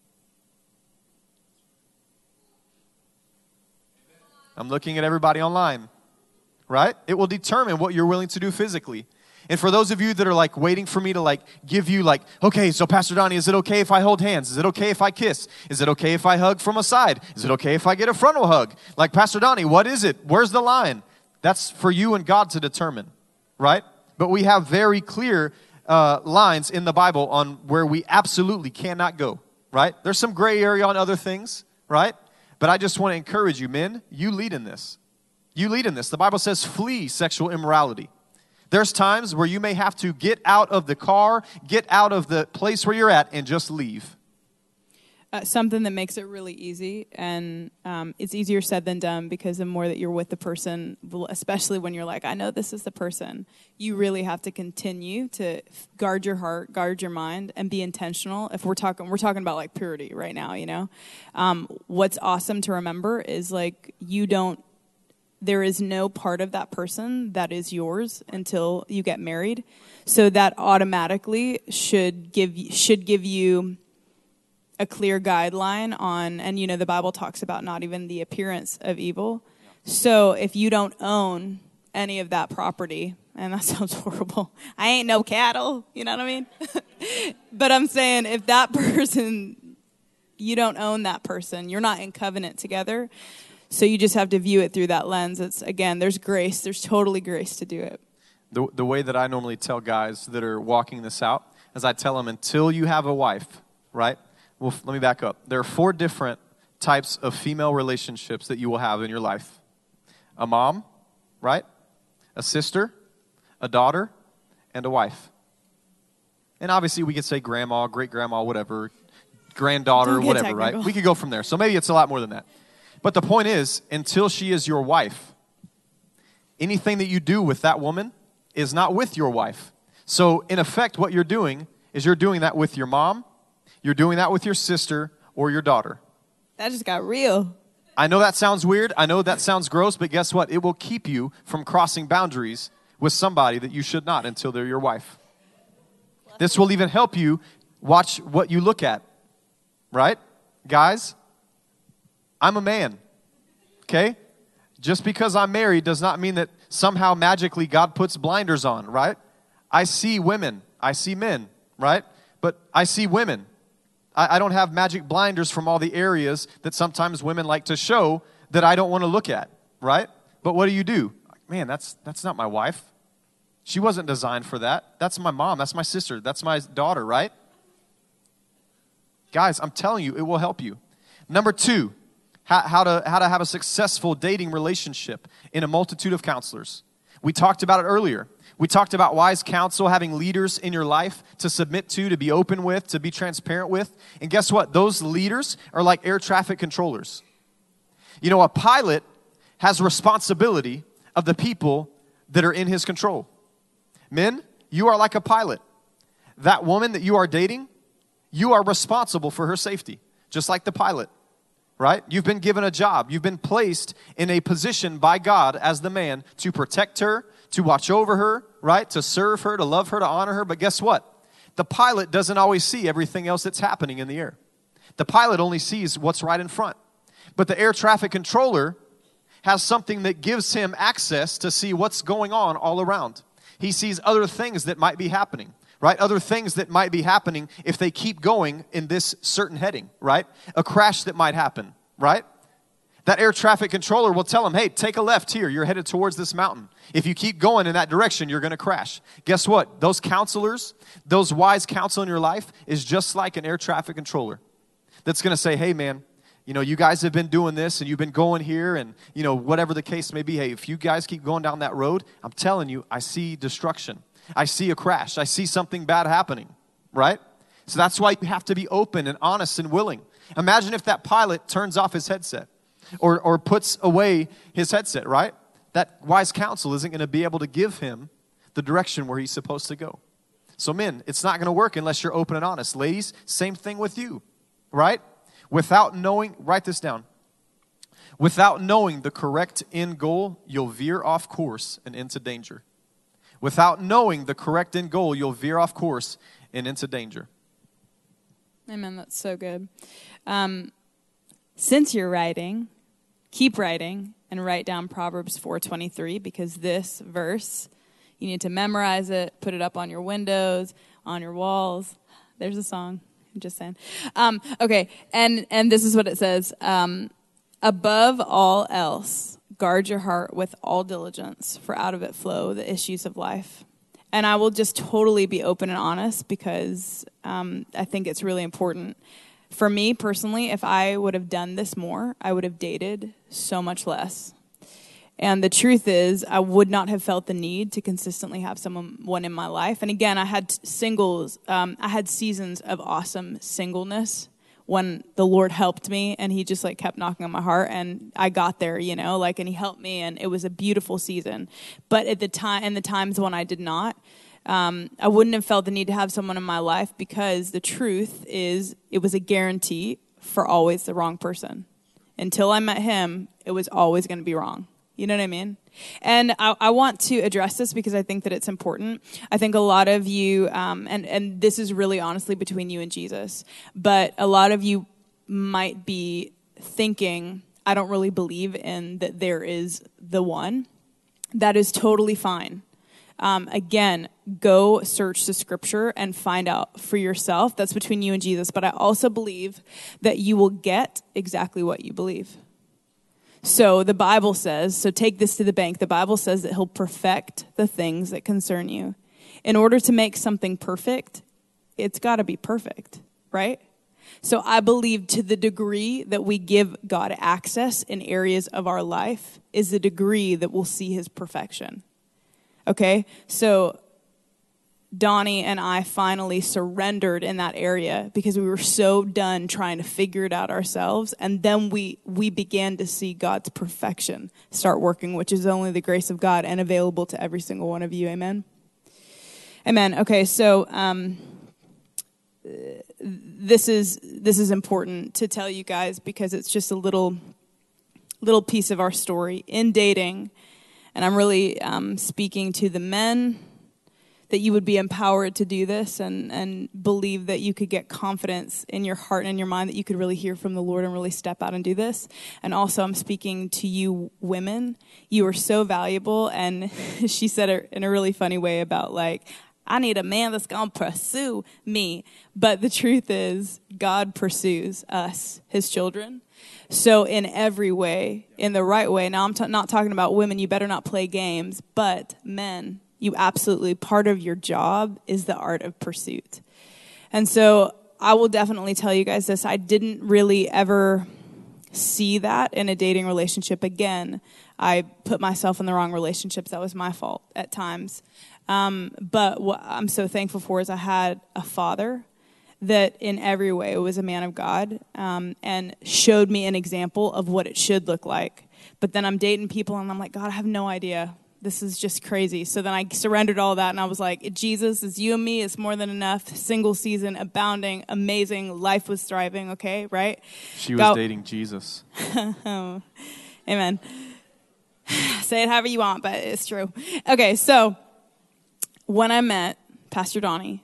Speaker 2: I'm looking at everybody online, right? It will determine what you're willing to do physically. And for those of you that are like waiting for me to like give you like, okay, so Pastor Donnie, is it okay if I hold hands? Is it okay if I kiss? Is it okay if I hug from a side? Is it okay if I get a frontal hug? Like, Pastor Donnie, what is it? Where's the line? That's for you and God to determine, right? But we have very clear lines in the Bible on where we absolutely cannot go, right? There's some gray area on other things, right? But I just want to encourage you, men, you lead in this. You lead in this. The Bible says flee sexual immorality. There's times where you may have to get out of the car, get out of the place where you're at, and just leave.
Speaker 3: Something that makes it really easy, and it's easier said than done, because the more that you're with the person, especially when you're like, I know this is the person, you really have to continue to guard your heart, guard your mind, and be intentional. If we're talking about like purity right now, you know. What's awesome to remember is like there is no part of that person that is yours until you get married. So that automatically should give you a clear guideline on, and you know, the Bible talks about not even the appearance of evil. So if you don't own any of that property, and that sounds horrible, I ain't no cattle, you know what I mean? But I'm saying, if that person, you don't own that person, you're not in covenant together. So you just have to view it through that lens. It's, again, there's grace. There's totally grace to do it.
Speaker 2: The way that I normally tell guys that are walking this out is I tell them, until you have a wife, right? Well, let me back up. There are 4 different types of female relationships that you will have in your life. A mom, right? A sister, a daughter, and a wife. And obviously we could say grandma, great-grandma, whatever, granddaughter, whatever, technical, right? We could go from there. So maybe it's a lot more than that. But the point is, until she is your wife, anything that you do with that woman is not with your wife. So in effect, what you're doing is you're doing that with your mom, you're doing that with your sister or your daughter.
Speaker 3: That just got real.
Speaker 2: I know that sounds weird. I know that sounds gross, but guess what? It will keep you from crossing boundaries with somebody that you should not until they're your wife. This will even help you watch what you look at, right? Guys, I'm a man, okay? Just because I'm married does not mean that somehow magically God puts blinders on, right? I see women, I see men, right? But I see women. I don't have magic blinders from all the areas that sometimes women like to show that I don't want to look at, right? But what do? Man, that's not my wife. She wasn't designed for that. That's my mom. That's my sister. That's my daughter, right? Guys, I'm telling you, it will help you. Number 2, how to have a successful dating relationship in a multitude of counselors. We talked about it earlier. We talked about wise counsel, having leaders in your life to submit to be open with, to be transparent with. And guess what? Those leaders are like air traffic controllers. You know, a pilot has responsibility of the people that are in his control. Men, you are like a pilot. That woman that you are dating, you are responsible for her safety, just like the pilot, right? You've been given a job. You've been placed in a position by God as the man to protect her, to watch over her, right? To serve her, to love her, to honor her. But guess what? The pilot doesn't always see everything else that's happening in the air. The pilot only sees what's right in front. But the air traffic controller has something that gives him access to see what's going on all around. He sees other things that might be happening, right? Other things that might be happening if they keep going in this certain heading, right? A crash that might happen, right? That air traffic controller will tell him, hey, take a left here. You're headed towards this mountain. If you keep going in that direction, you're going to crash. Guess what? Those counselors, those wise counsel in your life is just like an air traffic controller that's going to say, hey, man, you know, you guys have been doing this and you've been going here and, you know, whatever the case may be. Hey, if you guys keep going down that road, I'm telling you, I see destruction. I see a crash. I see something bad happening, right? So that's why you have to be open and honest and willing. Imagine if that pilot turns off his headset or puts away his headset, right? That wise counsel isn't going to be able to give him the direction where he's supposed to go. So men, it's not going to work unless you're open and honest. Ladies, same thing with you, right? Without knowing, write this down. Without knowing the correct end goal, you'll veer off course and into danger. Without knowing the correct end goal, you'll veer off course and into danger.
Speaker 3: Amen. That's so good. Since you're writing, keep writing and write down Proverbs 4:23, because this verse, you need to memorize it, put it up on your windows, on your walls. There's a song. I'm just saying. Okay, and this is what it says. Above all else, guard your heart with all diligence, for out of it flow the issues of life. And I will just totally be open and honest, because I think it's really important. For me personally, if I would have done this more, I would have dated so much less. And the truth is, I would not have felt the need to consistently have someone in my life. And again, I had I had seasons of awesome singleness when the Lord helped me, and he just like kept knocking on my heart, and I got there, you know, like, and he helped me, and it was a beautiful season. But at the time, in the times when I did not, I wouldn't have felt the need to have someone in my life, because the truth is, it was a guarantee for always the wrong person. Until I met him, it was always going to be wrong. You know what I mean? And I want to address this because I think that it's important. I think a lot of you, and this is really honestly between you and Jesus, but a lot of you might be thinking, I don't really believe in that there is the one. That is totally fine. Again, go search the scripture and find out for yourself. That's between you and Jesus. But I also believe that you will get exactly what you believe. So the Bible says, so take this to the bank. The Bible says that he'll perfect the things that concern you. In order to make something perfect, it's got to be perfect, right? So I believe to the degree that we give God access in areas of our life is the degree that we'll see his perfection. Okay? So Donnie and I finally surrendered in that area because we were so done trying to figure it out ourselves. And then we began to see God's perfection start working, which is only the grace of God and available to every single one of you. Amen? Amen. Okay, so this is important to tell you guys because it's just a little piece of our story in dating. And I'm really speaking to the men, that you would be empowered to do this and believe that you could get confidence in your heart and in your mind that you could really hear from the Lord and really step out and do this. And also I'm speaking to you women. You are so valuable. And she said it in a really funny way about like, I need a man that's going to pursue me. But the truth is, God pursues us, his children. So in every way, in the right way. Now, I'm not talking about women. You better not play games. But men, you absolutely, part of your job is the art of pursuit. And so I will definitely tell you guys this. I didn't really ever see that in a dating relationship. Again, I put myself in the wrong relationships. That was my fault at times. But what I'm so thankful for is I had a father that in every way was a man of God, and showed me an example of what it should look like. But then I'm dating people and I'm like, God, I have no idea. This is just crazy. So then I surrendered all that and I was like, Jesus, it's you and me. It's more than enough. Single season, abounding, amazing. Life was thriving. Okay, right?
Speaker 2: She was dating Jesus.
Speaker 3: Oh, amen. Say it however you want, but it's true. Okay, so when I met Pastor Donnie,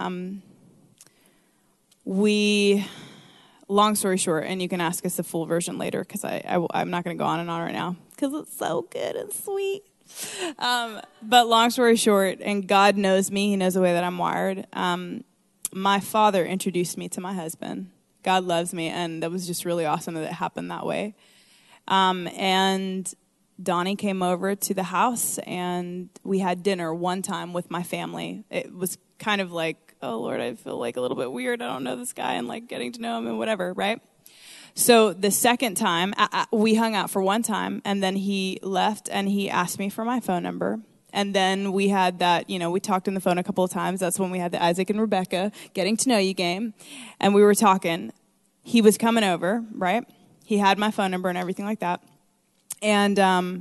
Speaker 3: long story short, and you can ask us the full version later because I'm not going to go on and on right now because it's so good and sweet. But long story short, and God knows me, he knows the way that I'm wired. My father introduced me to my husband. God loves me, and that was just really awesome that it happened that way. And Donnie came over to the house, and we had dinner one time with my family. It was kind of like, oh, Lord, I feel like a little bit weird. I don't know this guy, and like getting to know him and whatever, right? So the second time, we hung out for one time, and then he left, and he asked me for my phone number. And then we had that, we talked on the phone a couple of times. That's when we had the Isaac and Rebecca getting to know you game. And we were talking. He was coming over, right? He had my phone number and everything like that. And,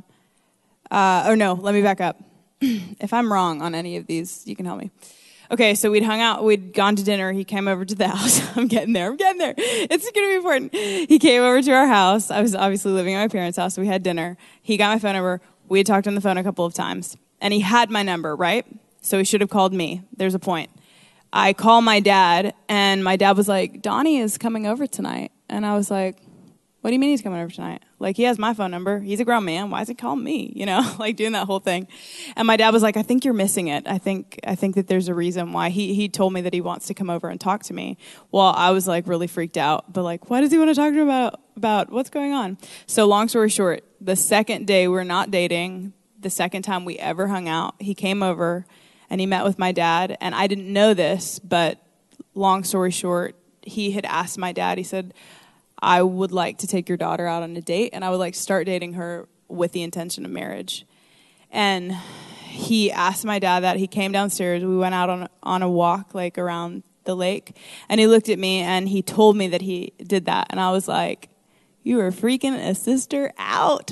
Speaker 3: let me back up. If I'm wrong on any of these, you can help me. Okay, so we'd hung out, we'd gone to dinner, he came over to the house. I'm getting there. It's going to be important. He came over to our house. I was obviously living at my parents' house, so we had dinner. He got my phone number. We had talked on the phone a couple of times. And he had my number, right? So he should have called me. There's a point. I call my dad, and my dad was like, Donnie is coming over tonight. And I was like, what do you mean he's coming over tonight? Like, he has my phone number. He's a grown man. Why is he calling me? Like doing that whole thing. And my dad was like, I think you're missing it. I think that there's a reason why. He told me that he wants to come over and talk to me. Well, I was like really freaked out. But like, why does he want to talk to me about what's going on? So long story short, the second day we're not dating, the second time we ever hung out, he came over and he met with my dad. And I didn't know this, but long story short, he had asked my dad, he said, I would like to take your daughter out on a date, and I would like to start dating her with the intention of marriage. And he asked my dad that. He came downstairs. We went out on a walk, like, around the lake. And he looked at me, and he told me that he did that. And I was like, you are freaking a sister out.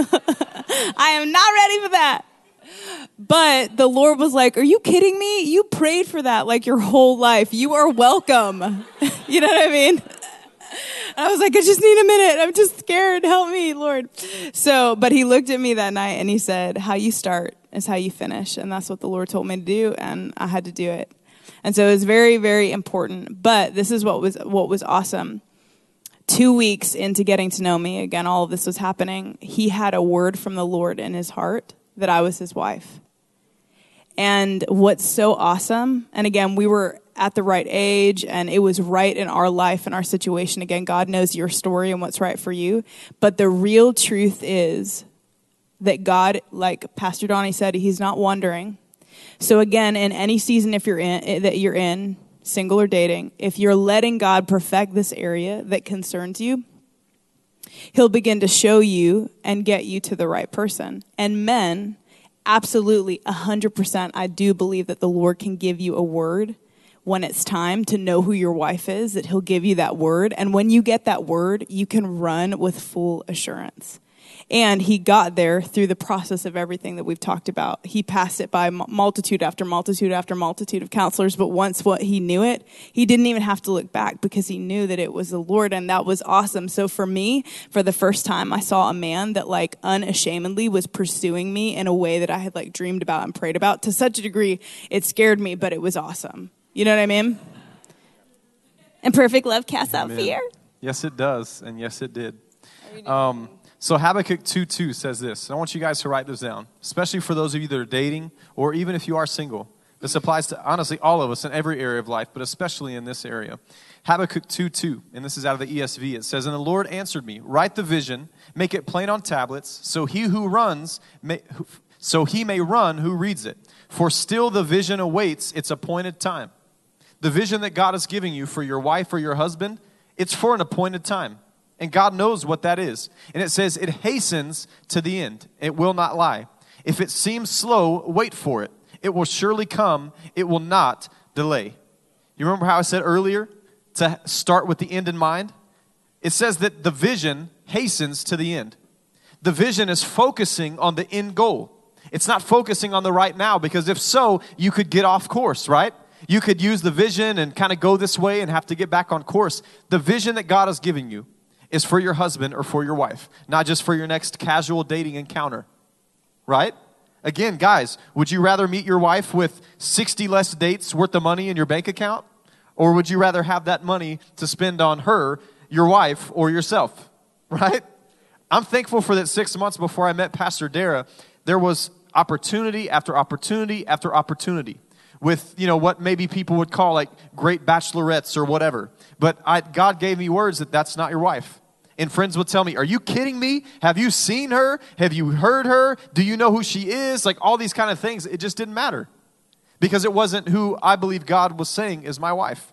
Speaker 3: I am not ready for that. But the Lord was like, are you kidding me? You prayed for that, like, your whole life. You are welcome. You know what I mean? I was like, I just need a minute. I'm just scared. Help me, Lord. But he looked at me that night and he said, how you start is how you finish. And that's what the Lord told me to do. And I had to do it. And so it was very, very important. But this is what was awesome. 2 weeks into getting to know me, again, all of this was happening. He had a word from the Lord in his heart that I was his wife. And what's so awesome, and again, we were at the right age, and it was right in our life and our situation. Again, God knows your story and what's right for you. But the real truth is that God, like Pastor Donnie said, he's not wandering. So again, in any season if you're in, single or dating, if you're letting God perfect this area that concerns you, he'll begin to show you and get you to the right person. And men, absolutely, 100%, I do believe that the Lord can give you a word when it's time to know who your wife is, that he'll give you that word. And when you get that word, you can run with full assurance. And he got there through the process of everything that we've talked about. He passed it by multitude after multitude after multitude of counselors. But once he knew it, he didn't even have to look back because he knew that it was the Lord. And that was awesome. So for me, for the first time, I saw a man that, like, unashamedly was pursuing me in a way that I had, like, dreamed about and prayed about. To such a degree, it scared me, but it was awesome. You know what I mean? And perfect love casts out fear.
Speaker 2: Yes, it does. And yes, it did. So Habakkuk 2:2 says this. I want you guys to write this down, especially for those of you that are dating or even if you are single. This applies to, honestly, all of us in every area of life, but especially in this area. Habakkuk 2:2, and this is out of the ESV. It says, and the Lord answered me, write the vision, make it plain on tablets, so he may run who reads it. For still the vision awaits its appointed time. The vision that God is giving you for your wife or your husband, it's for an appointed time. And God knows what that is. And it says, it hastens to the end. It will not lie. If it seems slow, wait for it. It will surely come. It will not delay. You remember how I said earlier to start with the end in mind? It says that the vision hastens to the end. The vision is focusing on the end goal. It's not focusing on the right now, because if so, you could get off course, right? You could use the vision and kind of go this way and have to get back on course. The vision that God is giving you is for your husband or for your wife, not just for your next casual dating encounter, right? Again, guys, would you rather meet your wife with 60 less dates worth of money in your bank account? Or would you rather have that money to spend on her, your wife, or yourself, right? I'm thankful for that 6 months before I met Pastor Dara, there was opportunity after opportunity after opportunity with, what maybe people would call like great bachelorettes or whatever. But God gave me words that that's not your wife. And friends would tell me, are you kidding me? Have you seen her? Have you heard her? Do you know who she is? Like all these kind of things. It just didn't matter because it wasn't who I believe God was saying is my wife.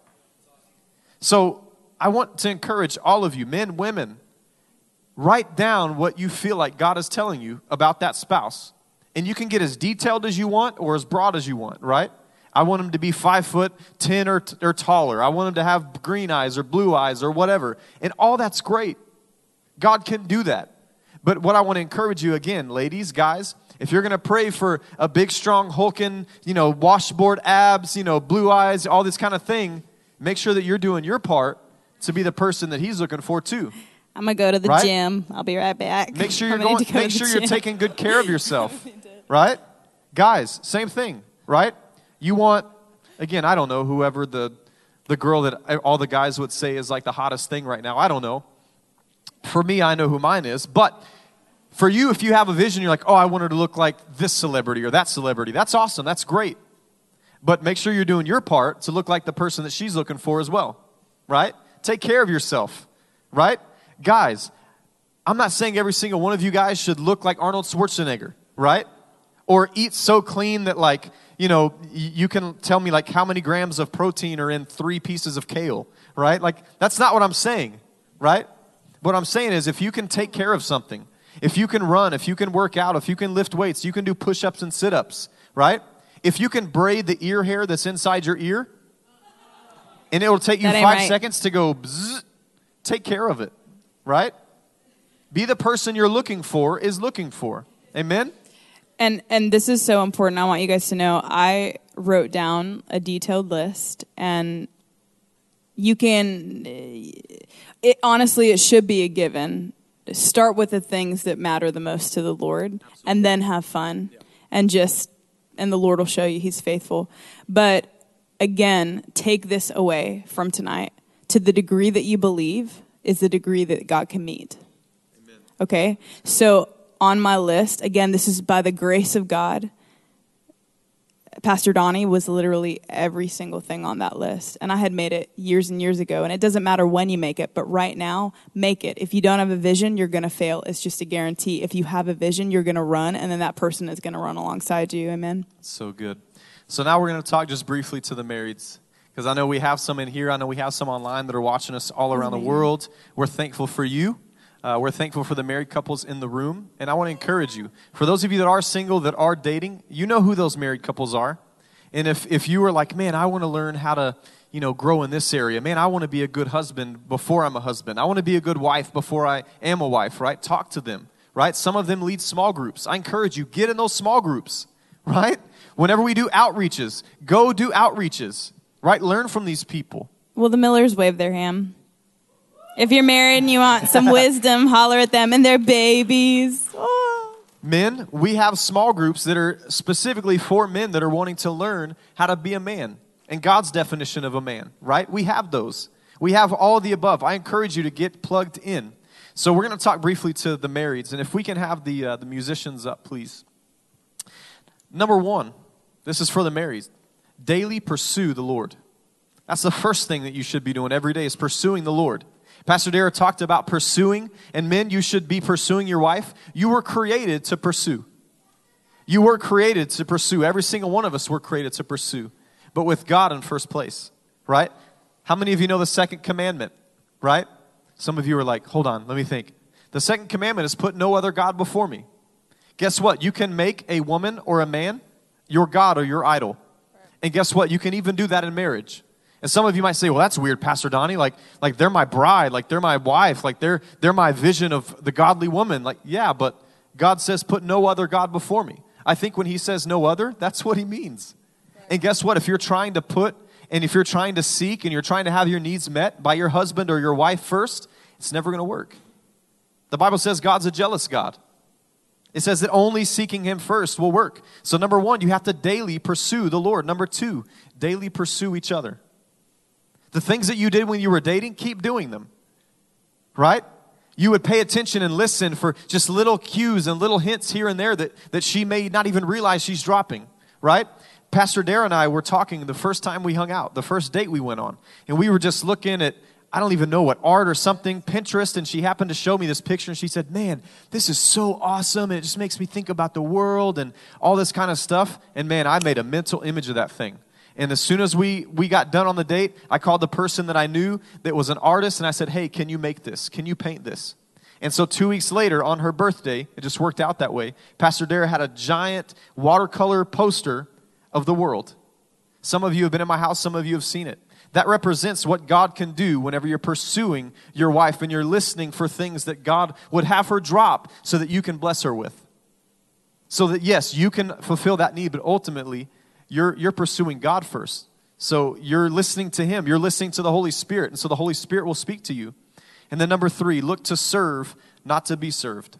Speaker 2: So I want to encourage all of you, men, women, write down what you feel like God is telling you about that spouse. And you can get as detailed as you want or as broad as you want, right? I want him to be 5'10" or taller. I want him to have green eyes or blue eyes or whatever. And all that's great. God can do that. But what I want to encourage you again, ladies, guys, if you're going to pray for a big, strong, hulking, washboard abs, blue eyes, all this kind of thing, make sure that you're doing your part to be the person that he's looking for too.
Speaker 3: I'm going to go to the gym. I'll be right back.
Speaker 2: Make sure you're taking good care of yourself. Right? Guys, same thing, right? You want, again, I don't know, whoever the girl that all the guys would say is like the hottest thing right now. I don't know. For me, I know who mine is. But for you, if you have a vision, you're like, oh, I want her to look like this celebrity or that celebrity. That's awesome. That's great. But make sure you're doing your part to look like the person that she's looking for as well. Right? Take care of yourself. Right? Guys, I'm not saying every single one of you guys should look like Arnold Schwarzenegger. Right? Or eat so clean that like, you can tell me like how many grams of protein are in 3 pieces of kale, right? Like that's not what I'm saying, right? What I'm saying is if you can take care of something If you can run, if you can work out, if you can lift weights, you can do push-ups and sit-ups, right? If you can braid the ear hair that's inside your ear, and it will take you 5 seconds to go bzzz, take care of it, right? Be the person you're looking for is looking for. Amen?
Speaker 3: And this is so important. I want you guys to know I wrote down a detailed list, and you can, honestly, it should be a given. Start with the things that matter the most to the Lord. Absolutely. And then have fun. Yeah. And the Lord will show you He's faithful. But again, take this away from tonight. To the degree that you believe is the degree that God can meet. Amen. Okay? So on my list, again, this is by the grace of God. Pastor Donnie was literally every single thing on that list. And I had made it years and years ago. And it doesn't matter when you make it, but right now, make it. If you don't have a vision, you're going to fail. It's just a guarantee. If you have a vision, you're going to run, and then that person is going to run alongside you. Amen?
Speaker 2: So good. So now we're going to talk just briefly to the marrieds, because I know we have some in here. I know we have some online that are watching us all around the world. We're thankful for you. We're thankful for the married couples in the room. And I want to encourage you. For those of you that are single, that are dating, you know who those married couples are. And if you were like, man, I want to learn how to, grow in this area. Man, I want to be a good husband before I'm a husband. I want to be a good wife before I am a wife, right? Talk to them, right? Some of them lead small groups. I encourage you, get in those small groups, right? Whenever we do outreaches, go do outreaches, right? Learn from these people.
Speaker 3: Well, the Millers wave their hand. If you're married and you want some wisdom, holler at them and their babies. Oh.
Speaker 2: Men, we have small groups that are specifically for men that are wanting to learn how to be a man and God's definition of a man, right? We have those. We have all of the above. I encourage you to get plugged in. So we're going to talk briefly to the marrieds, and if we can have the musicians up, please. Number one, this is for the marrieds. Daily pursue the Lord. That's the first thing that you should be doing every day, is pursuing the Lord. Pastor Dara talked about pursuing, and men, you should be pursuing your wife. You were created to pursue. You were created to pursue. Every single one of us were created to pursue, but with God in first place, right? How many of you know the second commandment, right? Some of you are like, hold on, let me think. The second commandment is put no other God before me. Guess what? You can make a woman or a man your God or your idol. And guess what? You can even do that in marriage. And some of you might say, well, that's weird, Pastor Donnie. Like they're my bride, like they're my wife, like they're my vision of the godly woman. Like, yeah, but God says, put no other God before me. I think when He says no other, that's what He means. And guess what? If you're trying to put, and if you're trying to seek, and you're trying to have your needs met by your husband or your wife first, it's never going to work. The Bible says God's a jealous God. It says that only seeking Him first will work. So number one, you have to daily pursue the Lord. Number two, daily pursue each other. The things that you did when you were dating, keep doing them, right? You would pay attention and listen for just little cues and little hints here and there that she may not even realize she's dropping, right? Pastor Dara and I were talking the first time we hung out, the first date we went on, and we were just looking at, I don't even know what, art or something, Pinterest, and she happened to show me this picture, and she said, man, this is so awesome, and it just makes me think about the world and all this kind of stuff, and man, I made a mental image of that thing. And as soon as we got done on the date, I called the person that I knew that was an artist, and I said, hey, can you make this? Can you paint this? And so 2 weeks later, on her birthday, it just worked out that way, Pastor Dara had a giant watercolor poster of the world. Some of you have been in my house, some of you have seen it. That represents what God can do whenever you're pursuing your wife and you're listening for things that God would have her drop so that you can bless her with. So that, yes, you can fulfill that need, but ultimately, you're pursuing God first. So you're listening to Him. You're listening to the Holy Spirit. And so the Holy Spirit will speak to you. And then number three, look to serve, not to be served.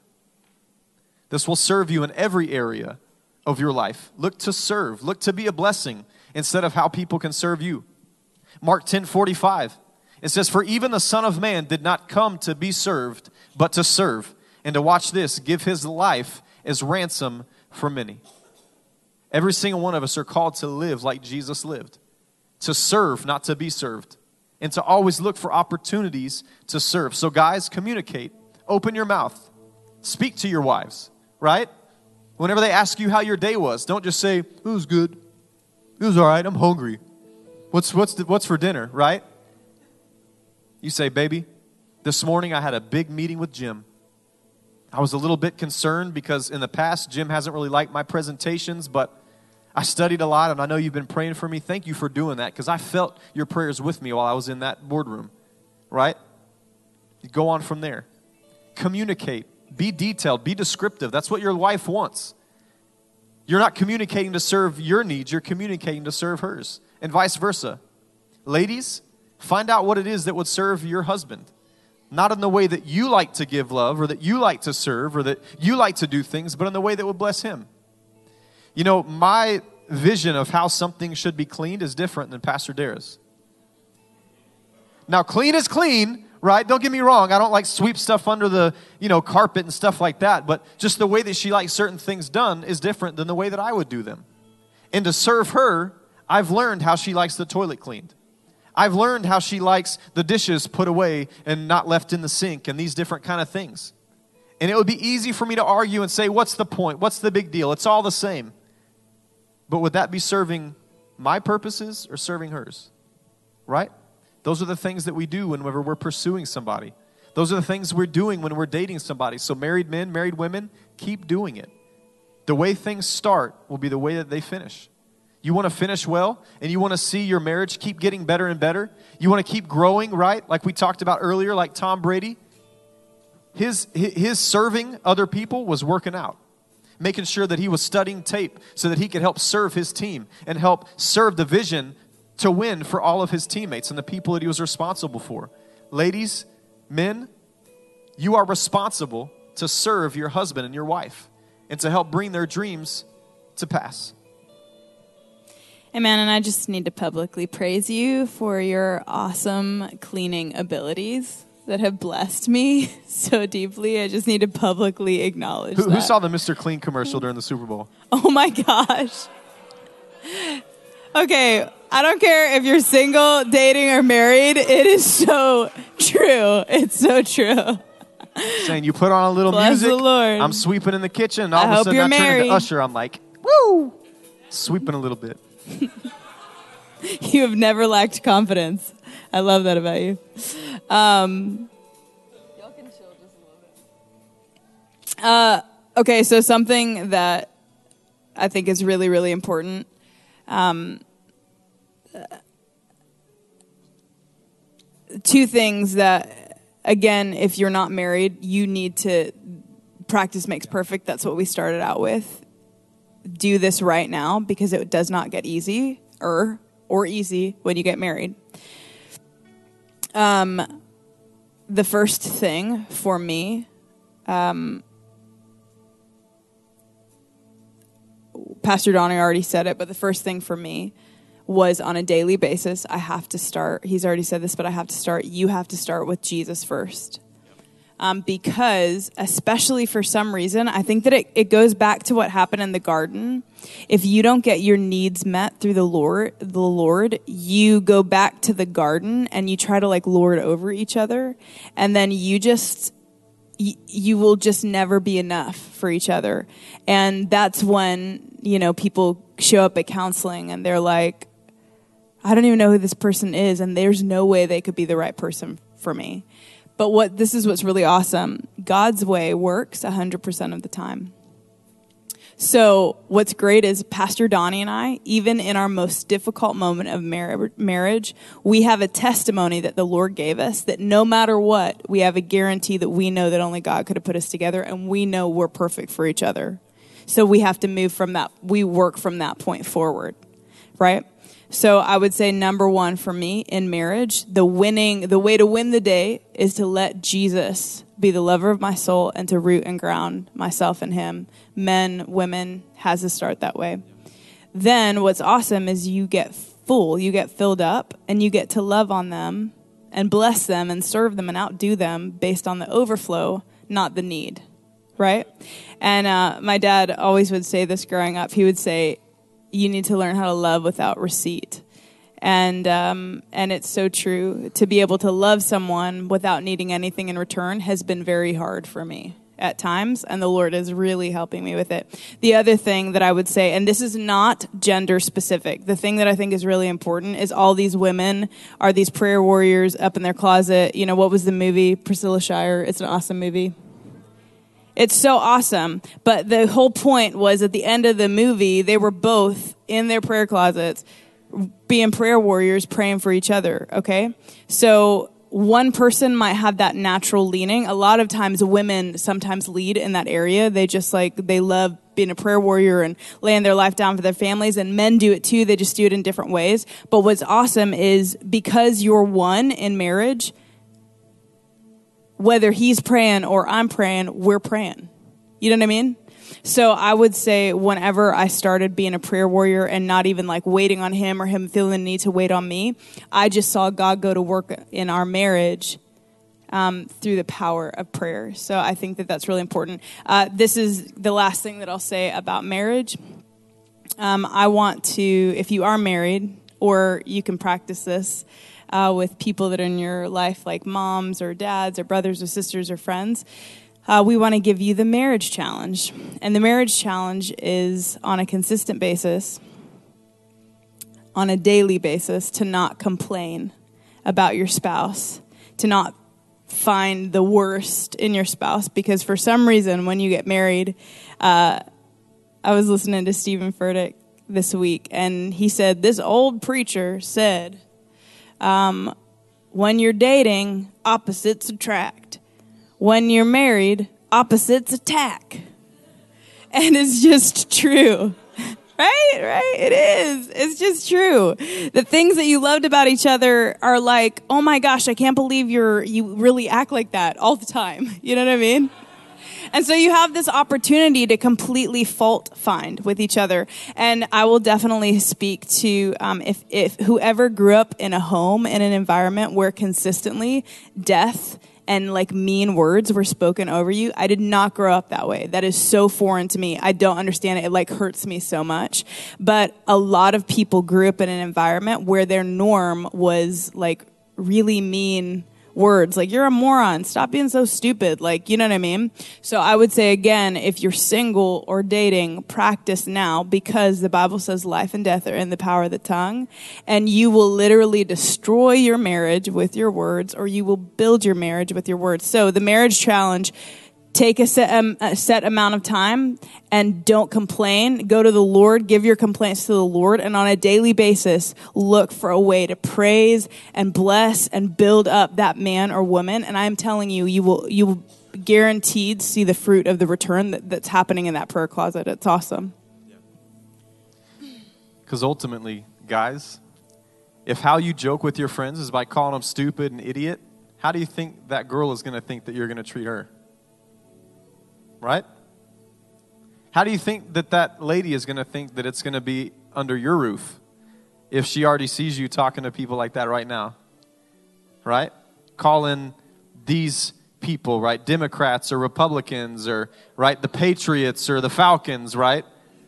Speaker 2: This will serve you in every area of your life. Look to serve. Look to be a blessing instead of how people can serve you. Mark 10:45. It says, for even the Son of Man did not come to be served, but to serve. And to watch this, give His life as ransom for many. Every single one of us are called to live like Jesus lived. To serve, not to be served. And to always look for opportunities to serve. So guys, communicate. Open your mouth. Speak to your wives, right? Whenever they ask you how your day was, don't just say, it was good. It was all right, I'm hungry. What's for dinner, right? You say, baby, this morning I had a big meeting with Jim. I was a little bit concerned because in the past, Jim hasn't really liked my presentations, but I studied a lot, and I know you've been praying for me. Thank you for doing that, because I felt your prayers with me while I was in that boardroom, right? You go on from there. Communicate. Be detailed. Be descriptive. That's what your wife wants. You're not communicating to serve your needs. You're communicating to serve hers, and vice versa. Ladies, find out what it is that would serve your husband. Not in the way that you like to give love, or that you like to serve, or that you like to do things, but in the way that would bless him. You know, my vision of how something should be cleaned is different than Pastor Dara's. Now, clean is clean, right? Don't get me wrong. I don't like sweep stuff under the, carpet and stuff like that. But just the way that she likes certain things done is different than the way that I would do them. And to serve her, I've learned how she likes the toilet cleaned. I've learned how she likes the dishes put away and not left in the sink and these different kind of things. And it would be easy for me to argue and say, what's the point? What's the big deal? It's all the same. But would that be serving my purposes or serving hers? Right? Those are the things that we do whenever we're pursuing somebody. Those are the things we're doing when we're dating somebody. So married men, married women, keep doing it. The way things start will be the way that they finish. You want to finish well, and you want to see your marriage keep getting better and better. You want to keep growing, right? Like we talked about earlier, like Tom Brady. His serving other people was working out. Making sure that he was studying tape so that he could help serve his team and help serve the vision to win for all of his teammates and the people that he was responsible for. Ladies, men, you are responsible to serve your husband and your wife and to help bring their dreams to pass.
Speaker 3: Amen. And I just need to publicly praise you for your awesome cleaning abilities that have blessed me so deeply. I just need to publicly acknowledge that.
Speaker 2: Who saw the Mr. Clean commercial during the Super Bowl?
Speaker 3: Oh my gosh. Okay, I don't care if you're single, dating, or married. It is so true. It's so true.
Speaker 2: Saying you put on a little
Speaker 3: Bless
Speaker 2: music.
Speaker 3: the Lord.
Speaker 2: I'm sweeping in the kitchen. And all
Speaker 3: I
Speaker 2: of a
Speaker 3: hope
Speaker 2: sudden
Speaker 3: you're
Speaker 2: I turn
Speaker 3: married.
Speaker 2: into Usher. I'm like, woo! Sweeping a little bit.
Speaker 3: You have never lacked confidence. I love that about you. Y'all can chill just a little bit. Okay, so something that I think is really, really important. Two things that, again, if you're not married, you need to practice makes perfect. That's what we started out with. Do this right now because it does not get easy or easy when you get married. The first thing for me, Pastor Donnie already said it, but the first thing for me was on a daily basis, I have to start. He's already said this, but I have to start. You have to start with Jesus first. Because, especially for some reason, I think that it goes back to what happened in the garden. If you don't get your needs met through the Lord, you go back to the garden and you try to lord over each other, and then you will just never be enough for each other. And that's when, people show up at counseling and they're like, I don't even know who this person is, and there's no way they could be the right person for me. But this is what's really awesome. God's way works 100% of the time. So what's great is Pastor Donnie and I, even in our most difficult moment of marriage, we have a testimony that the Lord gave us that no matter what, we have a guarantee that we know that only God could have put us together, and we know we're perfect for each other. So we have to move from that. We work from that point forward, right? So I would say number one for me in marriage, the way to win the day is to let Jesus be the lover of my soul and to root and ground myself in him. Men, women, has to start that way. Then what's awesome is you get filled up, and you get to love on them and bless them and serve them and outdo them based on the overflow, not the need, right? And my dad always would say this growing up. He would say, you need to learn how to love without receipt. And it's so true. To be able to love someone without needing anything in return has been very hard for me at times, and the Lord is really helping me with it. The other thing that I would say, and this is not gender specific, the thing that I think is really important is all these women are these prayer warriors up in their closet. What was the movie? Priscilla Shirer. It's an awesome movie. It's so awesome. But the whole point was at the end of the movie, they were both in their prayer closets being prayer warriors, praying for each other, okay? So one person might have that natural leaning. A lot of times women sometimes lead in that area. They just they love being a prayer warrior and laying their life down for their families, and men do it too. They just do it in different ways. But what's awesome is because you're one in marriage, whether he's praying or I'm praying, we're praying. You know what I mean? So I would say whenever I started being a prayer warrior and not even waiting on him or him feeling the need to wait on me, I just saw God go to work in our marriage through the power of prayer. So I think that that's really important. This is the last thing that I'll say about marriage. I want to, if you are married, or you can practice this with people that are in your life, like moms or dads or brothers or sisters or friends, we want to give you the marriage challenge. And the marriage challenge is on a consistent basis, on a daily basis, to not complain about your spouse, to not find the worst in your spouse, because for some reason when you get married, I was listening to Stephen Furtick this week, and he said, this old preacher said, when you're dating, opposites attract. When you're married, opposites attack. And it's just true. Right? It is. It's just true. The things that you loved about each other are like, oh my gosh, I can't believe you really act like that all the time. You know what I mean? And so you have this opportunity to completely fault find with each other. And I will definitely speak to if whoever grew up in a home, in an environment where consistently death and mean words were spoken over you. I did not grow up that way. That is so foreign to me. I don't understand it. It hurts me so much. But a lot of people grew up in an environment where their norm was really mean words. You're a moron. Stop being so stupid. You know what I mean? So I would say again, if you're single or dating, practice now, because the Bible says life and death are in the power of the tongue, and you will literally destroy your marriage with your words, or you will build your marriage with your words. So the marriage challenge, take a set amount of time and don't complain. Go to the Lord, give your complaints to the Lord, and on a daily basis, look for a way to praise and bless and build up that man or woman. And I'm telling you, you will guaranteed see the fruit of the return that's happening in that prayer closet. It's awesome.
Speaker 2: Because ultimately, guys, if how you joke with your friends is by calling them stupid and idiot, how do you think that girl is going to think that you're going to treat her? Right? How do you think that lady is going to think that it's going to be under your roof if she already sees you talking to people like that right now? Right? Calling these people, right, Democrats or Republicans or, right, the Patriots or the Falcons, right?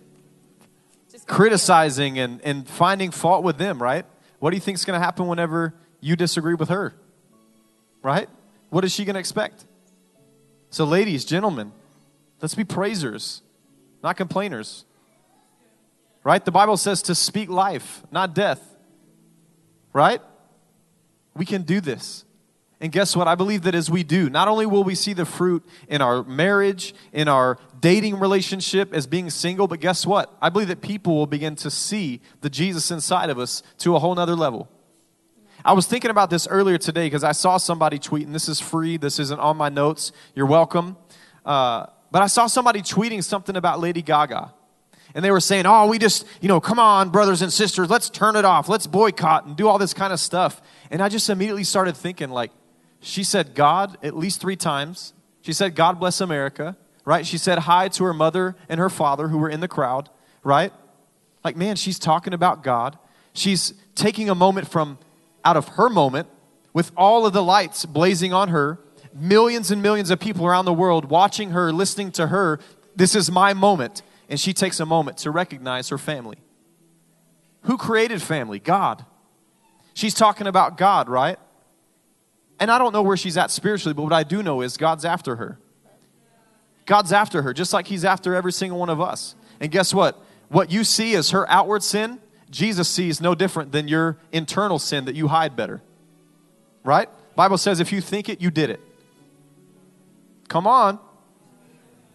Speaker 2: Criticizing and finding fault with them, right? What do you think is going to happen whenever you disagree with her? Right? What is she going to expect? So ladies, gentlemen, let's be praisers, not complainers. Right? The Bible says to speak life, not death. Right? We can do this. And guess what? I believe that as we do, not only will we see the fruit in our marriage, in our dating relationship as being single, but guess what? I believe that people will begin to see the Jesus inside of us to a whole nother level. I was thinking about this earlier today because I saw somebody tweet, and this is free. This isn't on my notes. You're welcome. But I saw somebody tweeting something about Lady Gaga. And they were saying, oh, we just, come on, brothers and sisters, let's turn it off. Let's boycott and do all this kind of stuff. And I just immediately started thinking, she said God at least 3 times. She said, God bless America, right? She said hi to her mother and her father who were in the crowd, right? Man, she's talking about God. She's taking a moment from out of her moment with all of the lights blazing on her. Millions and millions of people around the world watching her, listening to her. This is my moment. And she takes a moment to recognize her family. Who created family? God. She's talking about God, right? And I don't know where she's at spiritually, but what I do know is God's after her. God's after her, just like he's after every single one of us. And guess what? What you see as her outward sin, Jesus sees no different than your internal sin that you hide better. Right? Bible says if you think it, you did it. Come on.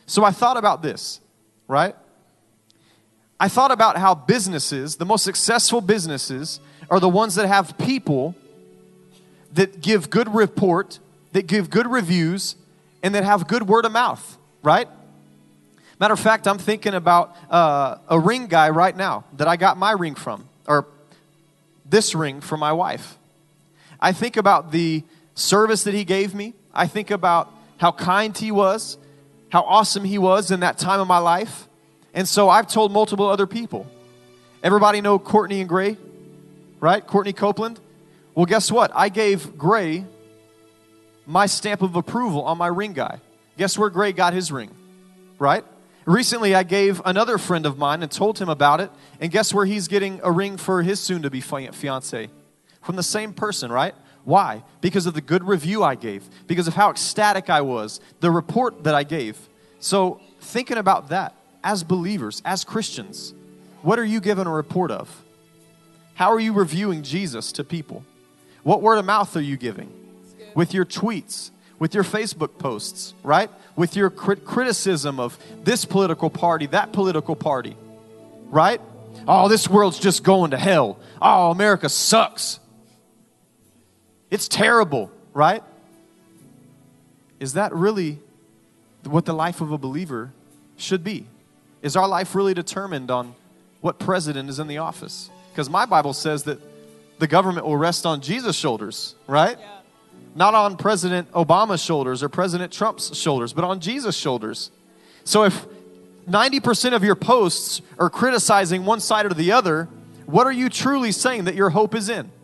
Speaker 2: So I thought about this, right? I thought about how businesses, the most successful businesses, are the ones that have people that give good report, that give good reviews, and that have good word of mouth, right? Matter of fact, I'm thinking about a ring guy right now that I got my ring from, or this ring from my wife. I think about the service that he gave me. I think about how kind he was, how awesome he was in that time of my life. And so I've told multiple other people. Everybody know Courtney and Gray, right? Courtney Copeland. Well, guess what? I gave Gray my stamp of approval on my ring guy. Guess where Gray got his ring, right? Recently, I gave another friend of mine and told him about it. And guess where he's getting a ring for his soon-to-be fiance? From the same person, right? Why? Because of the good review I gave. Because of how ecstatic I was. The report that I gave. So thinking about that, as believers, as Christians, what are you giving a report of? How are you reviewing Jesus to people? What word of mouth are you giving? With your tweets, with your Facebook posts, right? With your criticism of this political party, that political party, right? Oh, this world's just going to hell. Oh, America sucks. It's terrible, right? Is that really what the life of a believer should be? Is our life really determined on what president is in the office? Because my Bible says that the government will rest on Jesus' shoulders, right? Yeah. Not on President Obama's shoulders or President Trump's shoulders, but on Jesus' shoulders. So if 90% of your posts are criticizing one side or the other, what are you truly saying that your hope is in?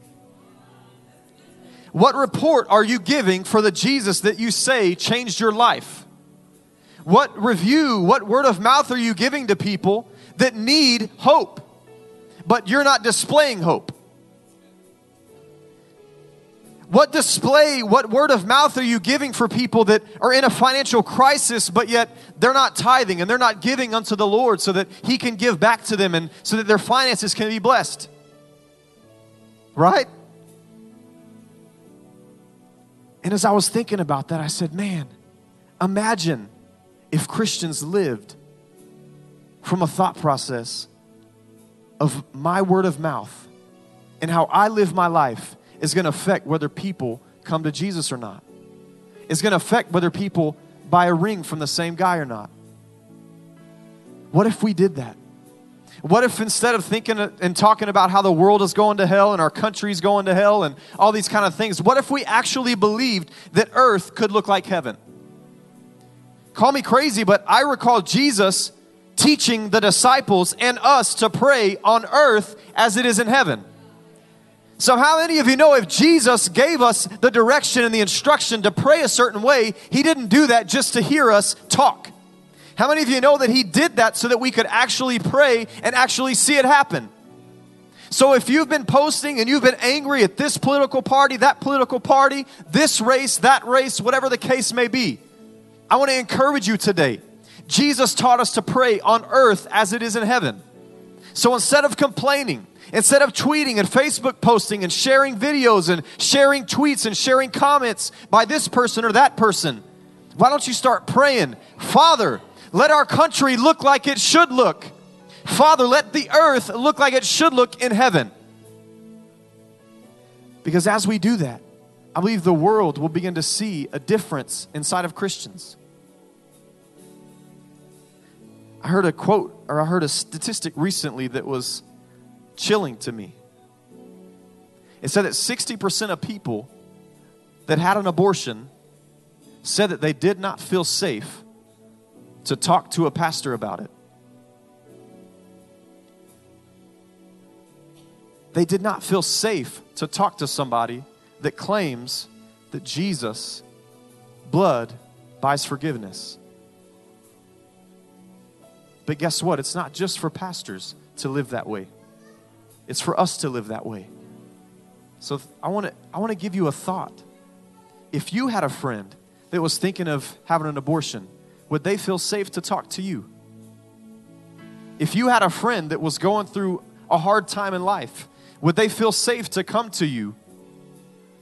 Speaker 2: What report are you giving for the Jesus that you say changed your life? What review, what word of mouth are you giving to people that need hope, but you're not displaying hope? What word of mouth are you giving for people that are in a financial crisis, but yet they're not tithing and they're not giving unto the Lord so that He can give back to them and so that their finances can be blessed? Right? And as I was thinking about that, I said, man, imagine if Christians lived from a thought process of my word of mouth and how I live my life is going to affect whether people come to Jesus or not. It's going to affect whether people buy a ring from the same guy or not. What if we did that? What if instead of thinking and talking about how the world is going to hell and our country's going to hell and all these kind of things, what if we actually believed that earth could look like heaven? Call me crazy, but I recall Jesus teaching the disciples and us to pray on earth as it is in heaven. So how many of you know if Jesus gave us the direction and the instruction to pray a certain way, He didn't do that just to hear us talk? How many of you know that He did that so that we could actually pray and actually see it happen? So if you've been posting and you've been angry at this political party, that political party, this race, that race, whatever the case may be, I want to encourage you today. Jesus taught us to pray on earth as it is in heaven. So instead of complaining, instead of tweeting and Facebook posting and sharing videos and sharing tweets and sharing comments by this person or that person, why don't you start praying, Father, let our country look like it should look. Father, let the earth look like it should look in heaven. Because as we do that, I believe the world will begin to see a difference inside of Christians. I heard a quote, or I heard a statistic recently that was chilling to me. It said that 60% of people that had an abortion said that they did not feel safe to talk to a pastor about it. They did not feel safe to talk to somebody that claims that Jesus' blood buys forgiveness. But guess what? It's not just for pastors to live that way. It's for us to live that way. So I want to give you a thought. If you had a friend that was thinking of having an abortion, would they feel safe to talk to you? If you had a friend that was going through a hard time in life, would they feel safe to come to you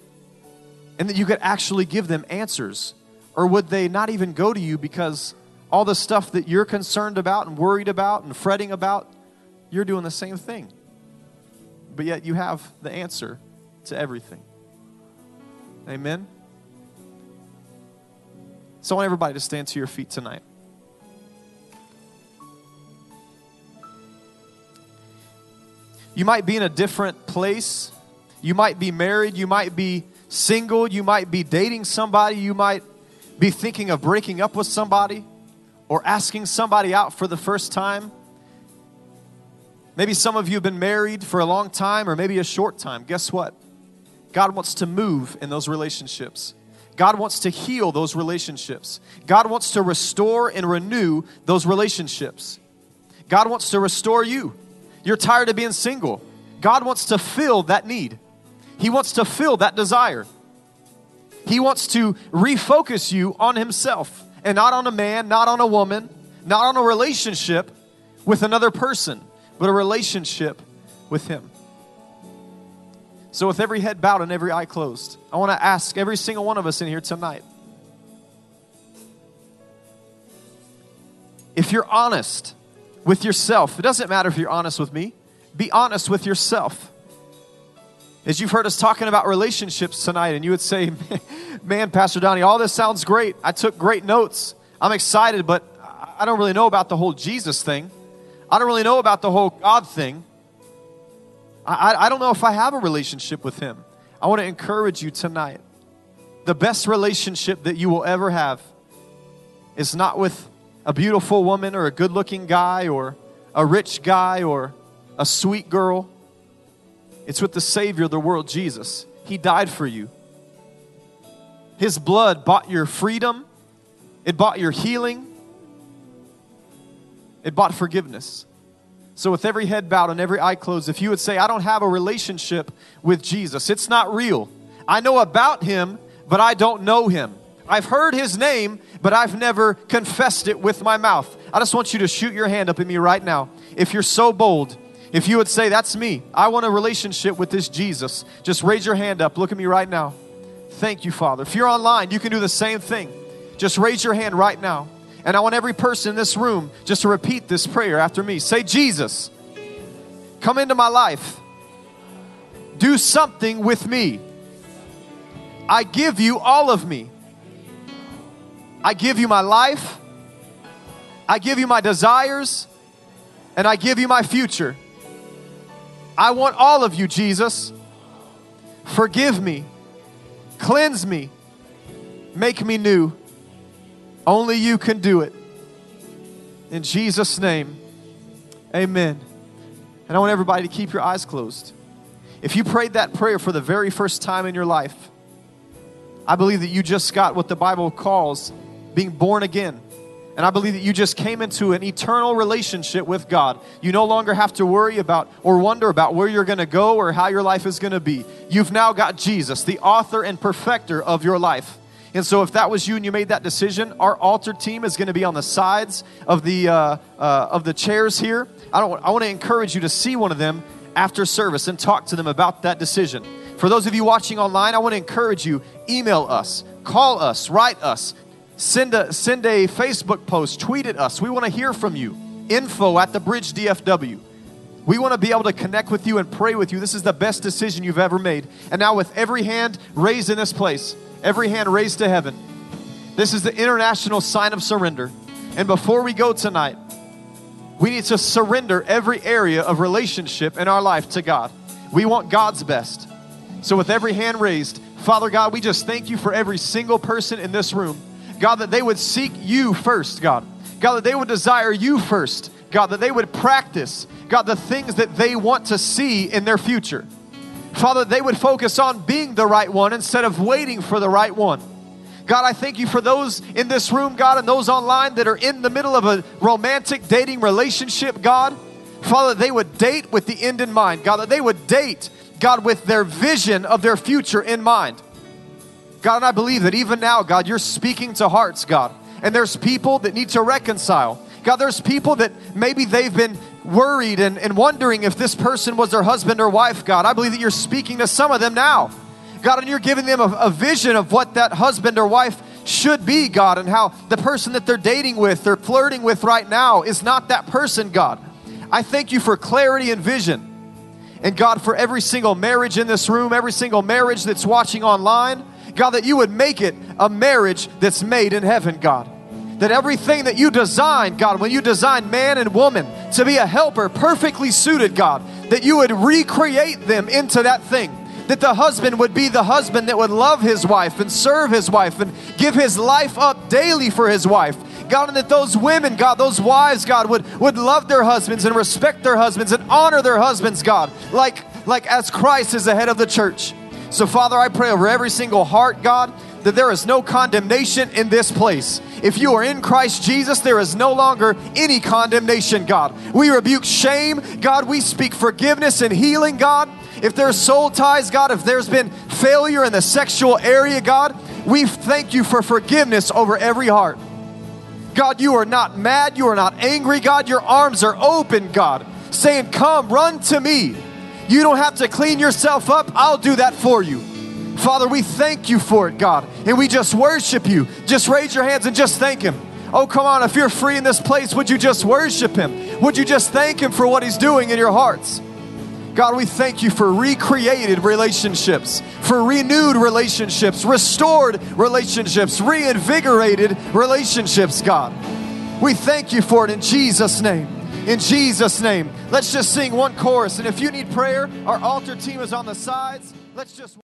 Speaker 2: and that you could actually give them answers? Or would they not even go to you because all the stuff that you're concerned about and worried about and fretting about, you're doing the same thing. But yet you have the answer to everything. Amen? So I want everybody to stand to your feet tonight. You might be in a different place. You might be married. You might be single. You might be dating somebody. You might be thinking of breaking up with somebody or asking somebody out for the first time. Maybe some of you have been married for a long time or maybe a short time. Guess what? God wants to move in those relationships. God wants to heal those relationships. God wants to restore and renew those relationships. God wants to restore you. You're tired of being single. God wants to fill that need. He wants to fill that desire. He wants to refocus you on himself and not on a man, not on a woman, not on a relationship with another person, but a relationship with him. So with every head bowed and every eye closed, I want to ask every single one of us in here tonight, if you're honest with yourself, it doesn't matter if you're honest with me, be honest with yourself. As you've heard us talking about relationships tonight, and you would say, man, Pastor Donnie, all this sounds great. I took great notes. I'm excited, but I don't really know about the whole Jesus thing. I don't really know about the whole God thing. I don't know if I have a relationship with him. I want to encourage you tonight. The best relationship that you will ever have is not with a beautiful woman or a good-looking guy or a rich guy or a sweet girl. It's with the Savior of the world, Jesus. He died for you. His blood bought your freedom. It bought your healing. It bought forgiveness. So with every head bowed and every eye closed, if you would say, I don't have a relationship with Jesus, it's not real. I know about him, but I don't know him. I've heard his name, but I've never confessed it with my mouth. I just want you to shoot your hand up at me right now. If you're so bold, if you would say, that's me. I want a relationship with this Jesus. Just raise your hand up. Look at me right now. Thank you, Father. If you're online, you can do the same thing. Just raise your hand right now. And I want every person in this room just to repeat this prayer after me. Say, Jesus, come into my life. Do something with me. I give you all of me. I give you my life. I give you my desires. And I give you my future. I want all of you, Jesus. Forgive me. Cleanse me. Make me new. Only you can do it. In Jesus' name, amen. And I want everybody to keep your eyes closed. If you prayed that prayer for the very first time in your life, I believe that you just got what the Bible calls being born again. And I believe that you just came into an eternal relationship with God. You no longer have to worry about or wonder about where you're going to go or how your life is going to be. You've now got Jesus, the author and perfecter of your life. And so if that was you and you made that decision, our altar team is going to be on the sides of the chairs here. I want to encourage you to see one of them after service and talk to them about that decision. For those of you watching online, I want to encourage you, email us, call us, write us, send a Facebook post, tweet at us. We want to hear from you. info@thebridge DFW. We want to be able to connect with you and pray with you. This is the best decision you've ever made. And now with every hand raised in this place, every hand raised to heaven, this is the international sign of surrender. And before we go tonight, we need to surrender every area of relationship in our life to God. We want God's best. So with every hand raised, Father God, we just thank you for every single person in this room. God, that they would seek you first, God. God, that they would desire you first. God, that they would practice, God, the things that they want to see in their future. Father, they would focus on being the right one instead of waiting for the right one. God, I thank you for those in this room, God, and those online that are in the middle of a romantic dating relationship, God. Father, they would date with the end in mind. God, that they would date, God, with their vision of their future in mind. God, and I believe that even now, God, you're speaking to hearts, God. And there's people that need to reconcile. God, there's people that maybe they've been worried and wondering if this person was their husband or wife, God. I believe that you're speaking to some of them now. God, and you're giving them a vision of what that husband or wife should be, God, and how the person that they're dating with, they're flirting with right now is not that person, God. I thank you for clarity and vision. And God, for every single marriage in this room, every single marriage that's watching online, God, that you would make it a marriage that's made in heaven, God. That everything that you designed, God, when you designed man and woman to be a helper, perfectly suited, God, that you would recreate them into that thing. That the husband would be the husband that would love his wife and serve his wife and give his life up daily for his wife. God, and that those women, God, those wives, God, would love their husbands and respect their husbands and honor their husbands, God, like as Christ is the head of the church. So, Father, I pray over every single heart, God, that there is no condemnation in this place. If you are in Christ Jesus, there is no longer any condemnation, God. We rebuke shame, God. We speak forgiveness and healing, God. If there's soul ties, God, if there's been failure in the sexual area, God, we thank you for forgiveness over every heart. God, you are not mad. You are not angry, God. Your arms are open, God, saying, come, run to me. You don't have to clean yourself up. I'll do that for you. Father, we thank you for it, God, and we just worship you. Just raise your hands and just thank him. Oh, come on, if you're free in this place, would you just worship him? Would you just thank him for what he's doing in your hearts? God, we thank you for recreated relationships, for renewed relationships, restored relationships, reinvigorated relationships, God. We thank you for it in Jesus' name. In Jesus' name. Let's just sing one chorus, and if you need prayer, our altar team is on the sides. Let's just